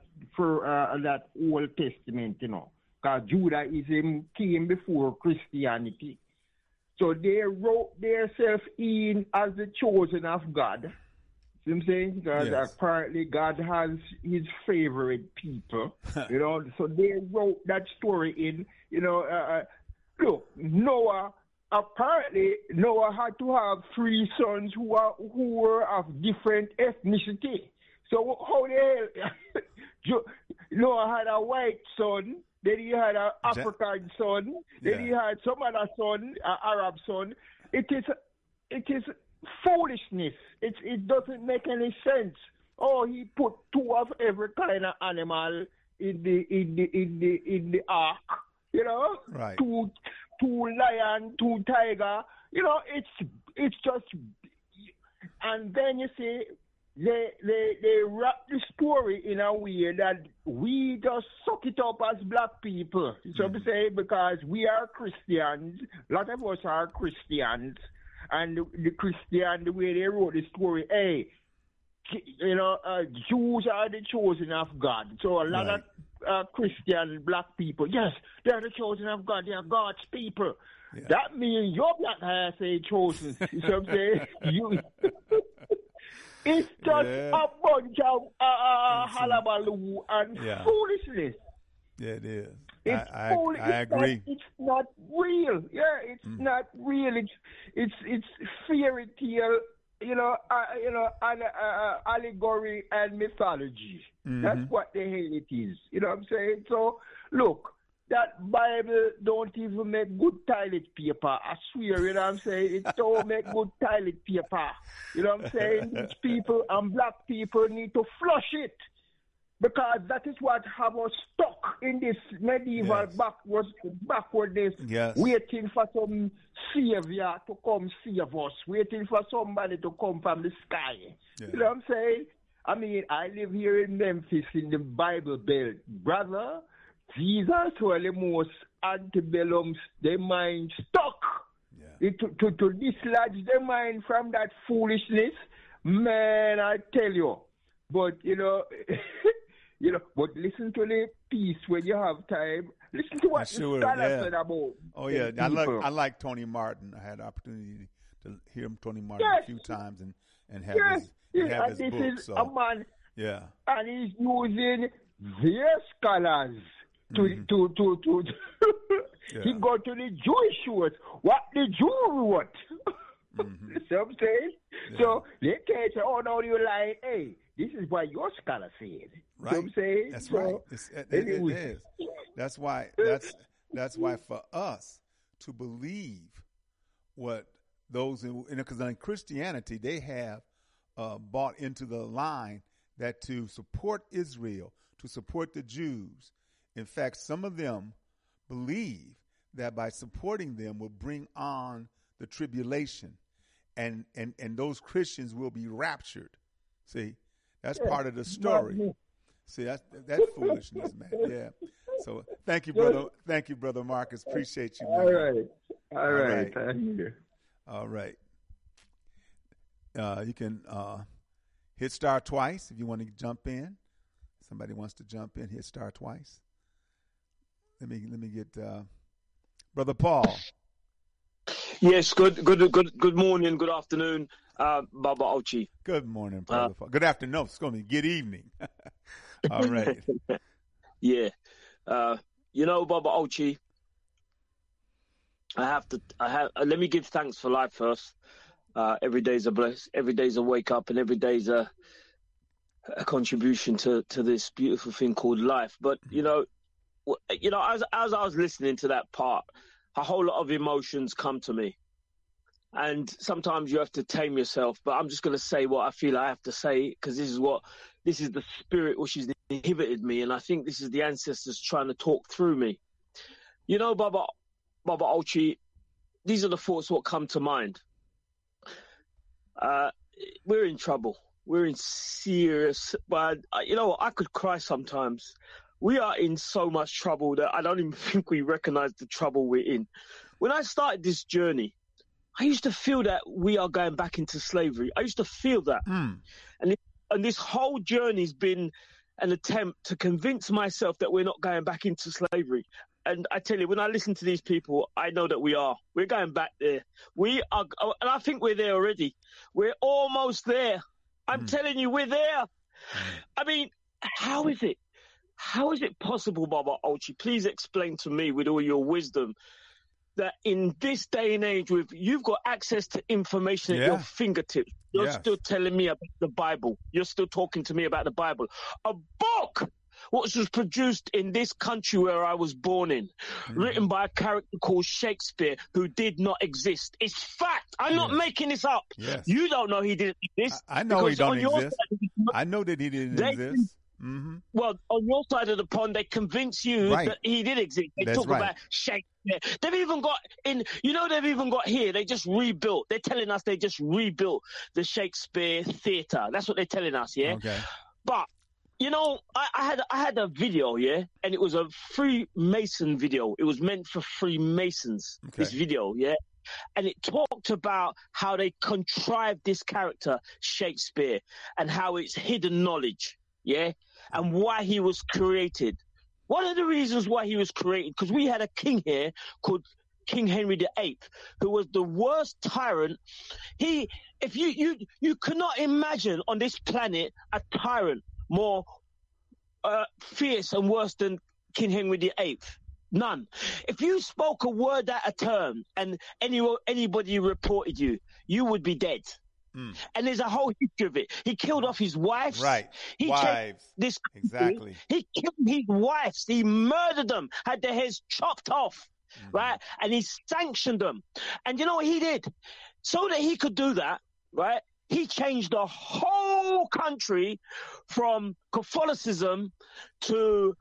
Old Testament, you know. Because Judaism came before Christianity. So they wrote themselves in as the chosen of God. See what I'm saying? Because apparently God has his favorite people, you know. So they wrote that story in, you know, look, Noah had to have 3 sons who were of different ethnicity. So how the hell Noah had a white son, then he had an African son, then he had some other son, an Arab son. It is foolishness. It doesn't make any sense. Oh, he put 2 of every kind of animal in the ark. You know, right? Two lion, two tiger. You know, it's just, and then you see they wrap the story in a way that we just suck it up as black people. So to say, because we are Christians, a lot of us are Christians, and the Christian, the way they wrote the story, hey, you know, Jews are the chosen of God. So a lot of Christian black people, yes, they're the chosen of God. They are God's people. Yeah. That means your black ass ain't chosen. You know what I'm saying? It's just a bunch of halabaloo and foolishness. Yeah, it is. It's I agree. It's not real. Yeah, it's not real. It's fairy tale. You know, allegory and mythology. Mm-hmm. That's what the hell it is. You know what I'm saying? So, look, that Bible don't even make good toilet paper. I swear, you know what I'm saying? It don't make good toilet paper. You know what I'm saying? These people and black people need to flush it. Because that is what have us stuck in this medieval backwardness, waiting for some savior to come save us, waiting for somebody to come from the sky. Yeah. You know what I'm saying? I mean, I live here in Memphis in the Bible Belt. Brother, Jesus were the most antebellum, their mind stuck. Yeah. To dislodge their mind from that foolishness, man, I tell you. But, you know... You know, but listen to the piece when you have time. Listen to what the scholar said about. Oh yeah, I like Tony Martin. I had the opportunity to hear Tony Martin a few times and have his this book. Is a man, and he's using their scholars to he go to the Jewish shows. What the Jew wrote. Mm-hmm. You know what I'm saying? Yeah. So they can't say, "Oh no, you lying." Hey, this is what your scholar said. Right. You know what I'm saying? That's right. It is. That's why for us to believe what those, because in Christianity they have bought into the line that to support Israel, to support the Jews. In fact, some of them believe that by supporting them will bring on the tribulation, and those Christians will be raptured. See, that's part of the story. See, that's foolishness, man. Yeah. So thank you, brother. Thank you, Brother Marcus. Appreciate you, man. All right. Thank you. All right. You can hit star twice if you want to jump in. Somebody wants to jump in, hit star twice. Let me get Brother Paul. Yes, good morning, good afternoon, Baba Ochi. Good morning, Brother Paul. Good afternoon. It's going to be good evening. All right. Yeah. You know, Baba Ochi, let me give thanks for life first. Every day's a bless. Every day's a wake up, and every day's a contribution to this beautiful thing called life. But you know, as I was listening to that part, a whole lot of emotions come to me, and sometimes you have to tame yourself. But I'm just going to say what I feel I have to say, because this is the spirit which has inhibited me, and I think this is the ancestors trying to talk through me. You know, Baba Ochi, these are the thoughts what come to mind. We're in trouble. We're in serious, but you know what? I could cry sometimes. We are in so much trouble that I don't even think we recognize the trouble we're in. When I started this journey, I used to feel that we are going back into slavery. I used to feel that. And this whole journey has been an attempt to convince myself that we're not going back into slavery. And I tell you, when I listen to these people, I know that we are. We're going back there. We are, and I think we're there already. We're almost there. I'm telling you, we're there. I mean, how is it? How is it possible, Baba Ochi? Please explain to me with all your wisdom that in this day and age, you've got access to information at your fingertips. You're still telling me about the Bible. You're still talking to me about the Bible. A book which was produced in this country where I was born in, written by a character called Shakespeare, who did not exist. It's fact. I'm not making this up. You don't know he didn't exist. I know he don't exist. I know that he didn't exist. Mm-hmm. Well, on your side of the pond, they convince you that he did exist. They talk about Shakespeare. They've even got here, they just rebuilt. They're telling us they just rebuilt the Shakespeare Theatre. That's what they're telling us, yeah? Okay. But, I had a video, yeah? And it was a Freemason video. It was meant for Freemasons, this video, yeah? And it talked about how they contrived this character, Shakespeare, and how it's hidden knowledge, yeah? And why he was created. One of the reasons why he was created, because we had a king here called King Henry VIII, who was the worst tyrant. If you cannot imagine on this planet a tyrant more fierce and worse than King Henry VIII. None. If you spoke a word out of turn and anybody reported you, you would be dead. Mm. And there's a whole history of it. He killed off his wives. Right. Wives. Exactly. He killed his wives. He murdered them, had their heads chopped off. Mm. Right. And he sanctioned them. And you know what he did? So that he could do that, right? He changed the whole country from Catholicism to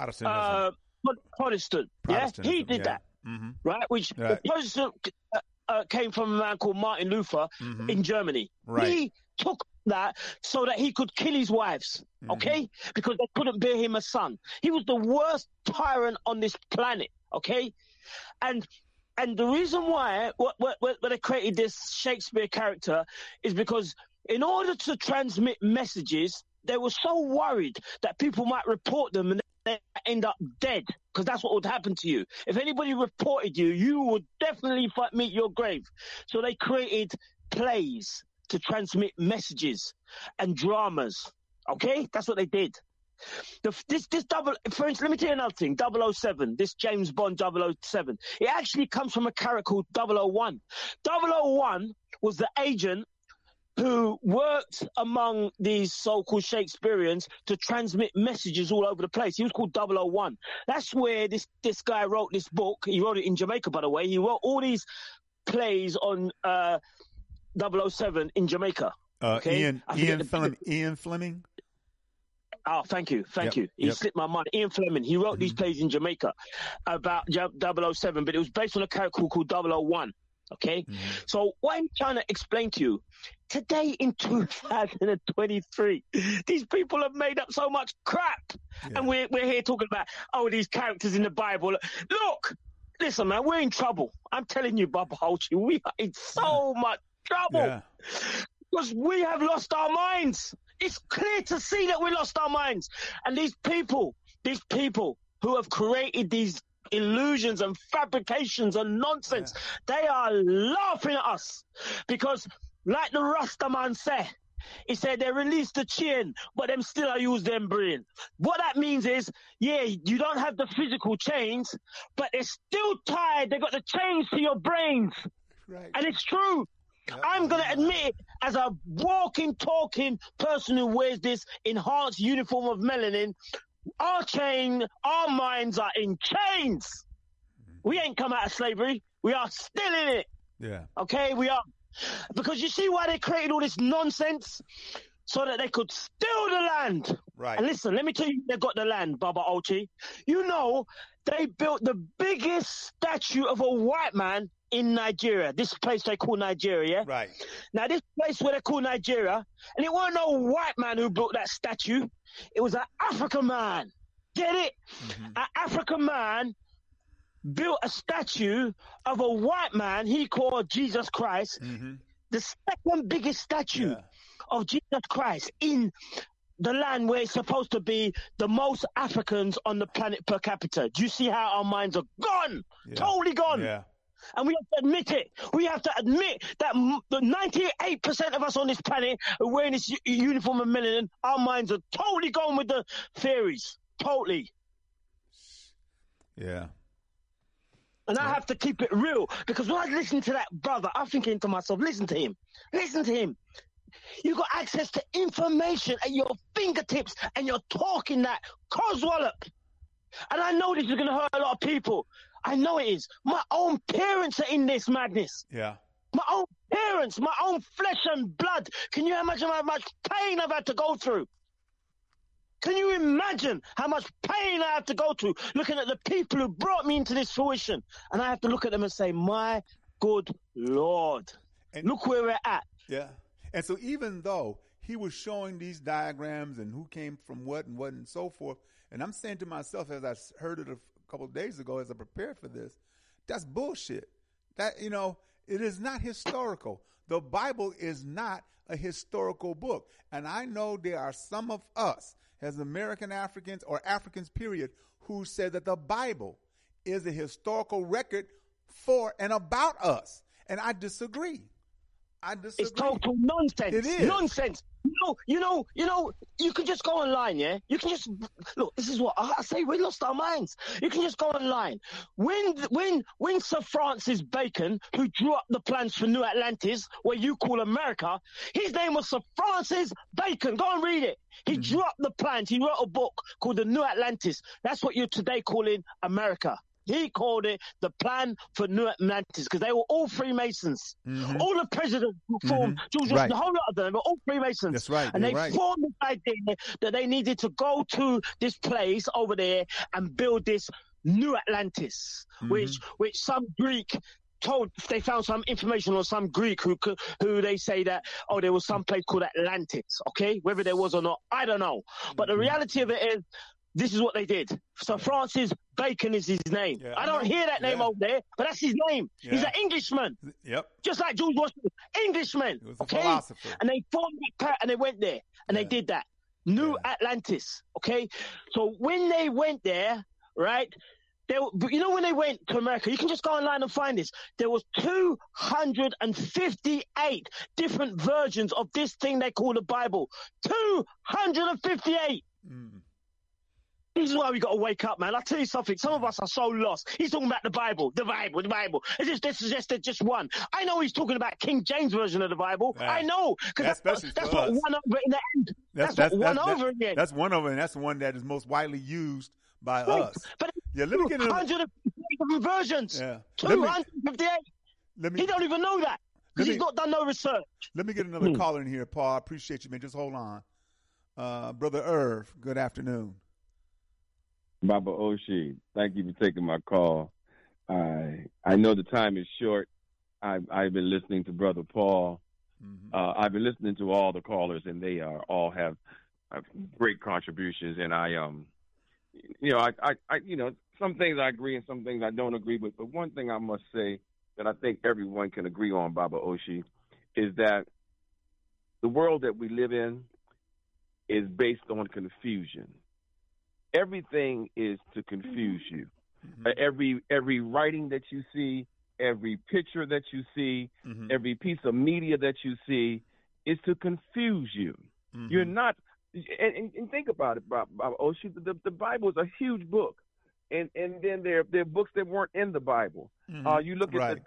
Protestant. Yeah, he did that, right? Which the Protestant came from a man called Martin Luther in Germany. Right. He took that so that he could kill his wives, okay? Because they couldn't bear him a son. He was the worst tyrant on this planet, okay? And the reason why they created this Shakespeare character is because in order to transmit messages, they were so worried that people might report them and they end up dead, because that's what would happen to you. If anybody reported you, you would definitely meet your grave. So they created plays to transmit messages and dramas. Okay? That's what they did. For instance, let me tell you another thing. 007, this James Bond 007, it actually comes from a character called 001. 001 was the agent who worked among these so-called Shakespeareans to transmit messages all over the place. He was called 001. That's where this guy wrote this book. He wrote it in Jamaica, by the way. He wrote all these plays on 007 in Jamaica. Ian Fleming? Oh, thank you. He slipped my mind. Ian Fleming. He wrote these plays in Jamaica about 007, but it was based on a character called 001. Okay? So what I'm trying to explain to you, today in 2023, these people have made up so much crap. Yeah. And we're here talking about, these characters in the Bible. Look, listen, man, we're in trouble. I'm telling you, Baba Holchi, we are in so much trouble. Because we have lost our minds. It's clear to see that we lost our minds. And these people who have created these illusions and fabrications and nonsense, they are laughing at us. Because like the Rasta man said, he said they release the chain, but them still I use them brain. What that means is, you don't have the physical chains, but they're still tied. They got the chains to your brains. Right. And it's true. I'm going to admit it as a walking, talking person who wears this enhanced uniform of melanin. Our minds are in chains. We ain't come out of slavery. We are still in it. Yeah. Okay, we are. Because you see why they created all this nonsense? So that they could steal the land. Right. And listen, let me tell you, they got the land, Baba Holchi. You know, they built the biggest statue of a white man in Nigeria. This place they call Nigeria, yeah? Right. Now, this place where they call Nigeria, and it wasn't no white man who built that statue. It was an African man. Get it? An African man built a statue of a white man he called Jesus Christ, the second biggest statue of Jesus Christ in the land where it's supposed to be the most Africans on the planet per capita. Do you see how our minds are gone? Yeah. Totally gone. Yeah. And we have to admit it. We have to admit that the 98% of us on this planet are wearing this uniform of melanin. Our minds are totally gone with the theories. Totally. Yeah. And I have to keep it real, because when I listen to that brother, I'm thinking to myself, listen to him. Listen to him. You got access to information at your fingertips and you're talking that coswallop. And I know this is going to hurt a lot of people. I know it is. My own parents are in this madness. Yeah. My own parents, my own flesh and blood. Can you imagine how much pain I've had to go through? Can you imagine how much pain I have to go through looking at the people who brought me into this fruition? And I have to look at them and say, my good Lord, and look where we're at. Yeah. And so even though he was showing these diagrams and who came from what and so forth, and I'm saying to myself, as I heard it a couple of days ago as I prepared for this, that's bullshit. That, you know, it is not historical. The Bible is not a historical book. And I know there are some of us as American Africans or Africans, period, who said that the Bible is a historical record for and about us. And I disagree. It's total nonsense. It is. Nonsense. You know, you can just go online, yeah? You can just, look, this is what I say, we lost our minds. You can just go online. When Sir Francis Bacon, who drew up the plans for New Atlantis, where you call America, his name was Sir Francis Bacon. Go and read it. He drew up the plans. He wrote a book called The New Atlantis. That's what you're today calling America. He called it the Plan for New Atlantis because they were all Freemasons. Mm-hmm. All the presidents who formed, George Washington, the whole lot of them were all Freemasons. That's right. And they formed this idea that they needed to go to this place over there and build this New Atlantis, which some Greek told. They found some information on some Greek who they say that, oh, there was some place called Atlantis, okay? Whether there was or not, I don't know. But the reality of it is, this is what they did. So Francis Bacon is his name. Yeah, I don't hear that name over there, but that's his name. Yeah. He's an Englishman. Yep. Just like George Washington. Englishman. He was a philosopher. And they formed that, and they went there, and they did that. New Atlantis, okay? So when they went there, right, you know when they went to America, you can just go online and find this. There was 258 different versions of this thing they call the Bible. 258. This is why we got to wake up, man. I'll tell you something. Some of us are so lost. He's talking about the Bible. This is just one. I know he's talking about King James version of the Bible. I know. Because that's what won over in the end. That's what won over in the end. That's one over, and that's the one that is most widely used by us. But let me get 258 different versions. Yeah. 258. He don't even know that because he's not done no research. Let me get another caller in here, Paul. I appreciate you, man. Just hold on. Brother Irv, good afternoon. Baba Oshi, thank you for taking my call. I know the time is short. I've been listening to Brother Paul. I've been listening to all the callers, and they all have great contributions. And I some things I agree and some things I don't agree with. But one thing I must say that I think everyone can agree on, Baba Oshi, is that the world that we live in is based on confusion. Everything is to confuse you. Every writing that you see, every picture that you see, every piece of media that you see is to confuse you. You're not, and think about it, Bob Oshi. The Bible is a huge book, and then there are books that weren't in the Bible. You look at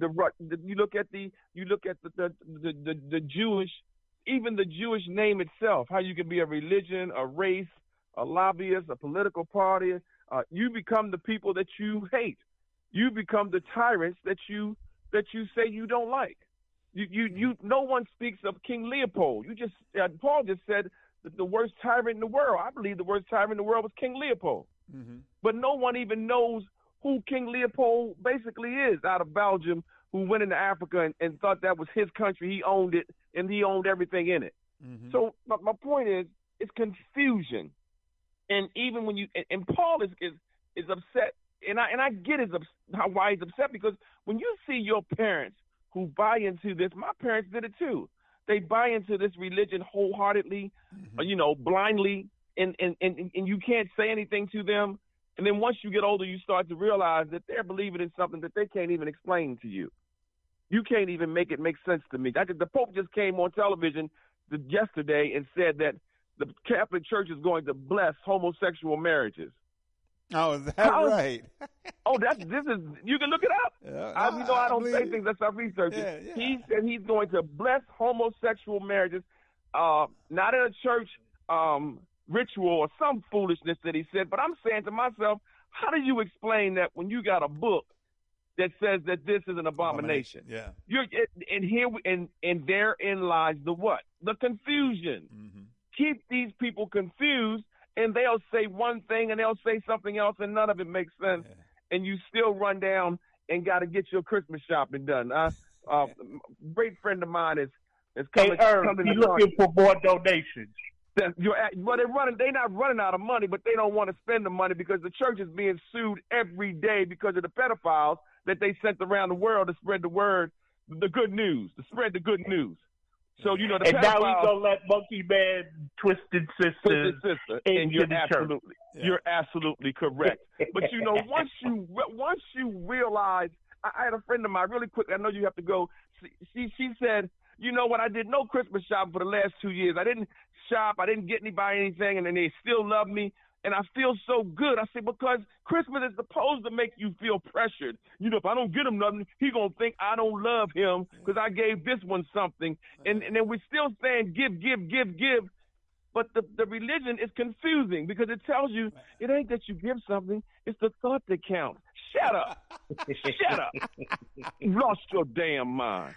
you look at the Jewish, even the Jewish name itself. How you can be a religion, a race, a lobbyist, a political party, you become the people that you hate. You become the tyrants that you say you don't like. No one speaks of King Leopold. Paul just said that the worst tyrant in the world. I believe the worst tyrant in the world was King Leopold. But no one even knows who King Leopold basically is out of Belgium, who went into Africa and thought that was his country. He owned it, and he owned everything in it. So my point is, it's confusion. And even when and Paul is upset, and I get why he's upset, because when you see your parents who buy into this, my parents did it too. They buy into this religion wholeheartedly, blindly, and you can't say anything to them. And then once you get older, you start to realize that they're believing in something that they can't even explain to you. You can't even make it make sense to me. The Pope just came on television yesterday and said that the Catholic Church is going to bless homosexual marriages. Oh, is that right? You can look it up. I don't say things, that's our research. Yeah. He said he's going to bless homosexual marriages, not in a church ritual or some foolishness that he said, but I'm saying to myself, how do you explain that when you got a book that says that this is an abomination? Yeah. And therein lies the what? The confusion. Keep these people confused, and they'll say one thing and they'll say something else, and none of it makes sense, and you still run down and got to get your Christmas shopping done. Great friend of mine is coming. He's looking for more donations. They're not running out of money, but they don't want to spend the money because the church is being sued every day because of the pedophiles that they sent around the world to spread the word, the good news, to spread the good news. So, the and now he's going to let Monkey Man Twisted Sister and you're absolutely correct. But, once you realize, I had a friend of mine, really quick, I know you have to go, she said, you know what, I did no Christmas shopping for the last 2 years. I didn't shop, I didn't get anybody anything, and then they still love me. And I feel so good. I say, because Christmas is supposed to make you feel pressured. If I don't get him nothing, he going to think I don't love him because I gave this one something. And then we're still saying give. But the religion is confusing because it tells you it ain't that you give something. It's the thought that counts. Shut up. Shut up. You lost your damn mind.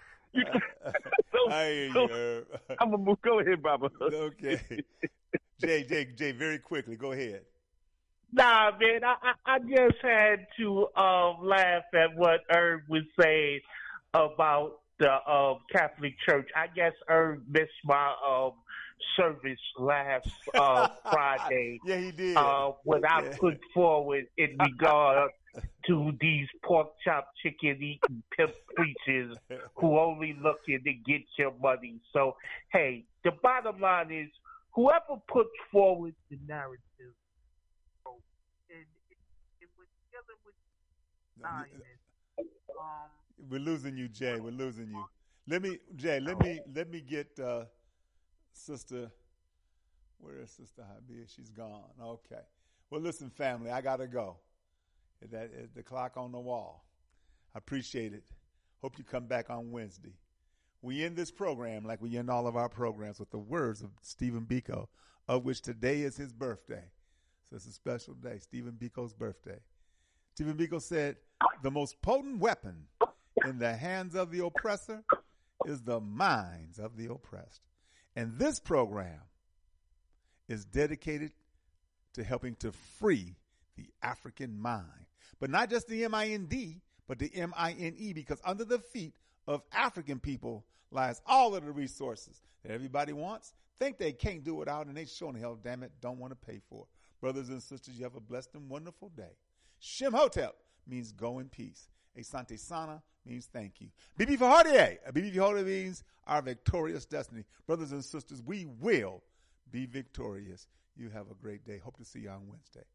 I hear you. I'm going to move. Go ahead, Baba. Okay. Jay, very quickly, go ahead. Nah, man, I just had to laugh at what Herb was saying about the Catholic Church. I guess Herb missed my service last Friday. Yeah, he did. When I put forward in regard to these pork chop chicken eating pimp preachers who only looking to get your money. So, hey, the bottom line is, whoever puts forward the narrative, and we're dealing with science. We're losing you, Jay. We're losing you. Let me get Sister. Where is Sister Habib? She's gone. Okay. Well, listen, family, I gotta go. That is the clock on the wall. I appreciate it. Hope you come back on Wednesday. We end this program like we end all of our programs with the words of Stephen Biko, of which today is his birthday. So it's a special day, Stephen Biko's birthday. Stephen Biko said, the most potent weapon in the hands of the oppressor is the minds of the oppressed. And this program is dedicated to helping to free the African mind. But not just the M-I-N-D, but the M-I-N-E, because under the feet of African people lies all of the resources that everybody wants, think they can't do without, and they sure in hell, damn it, don't want to pay for. Brothers and sisters, you have a blessed and wonderful day. Shem Hotep means go in peace. Asante Sana means thank you. Bibi Fahardie. Bibi Fahardie means our victorious destiny. Brothers and sisters, we will be victorious. You have a great day. Hope to see you on Wednesday.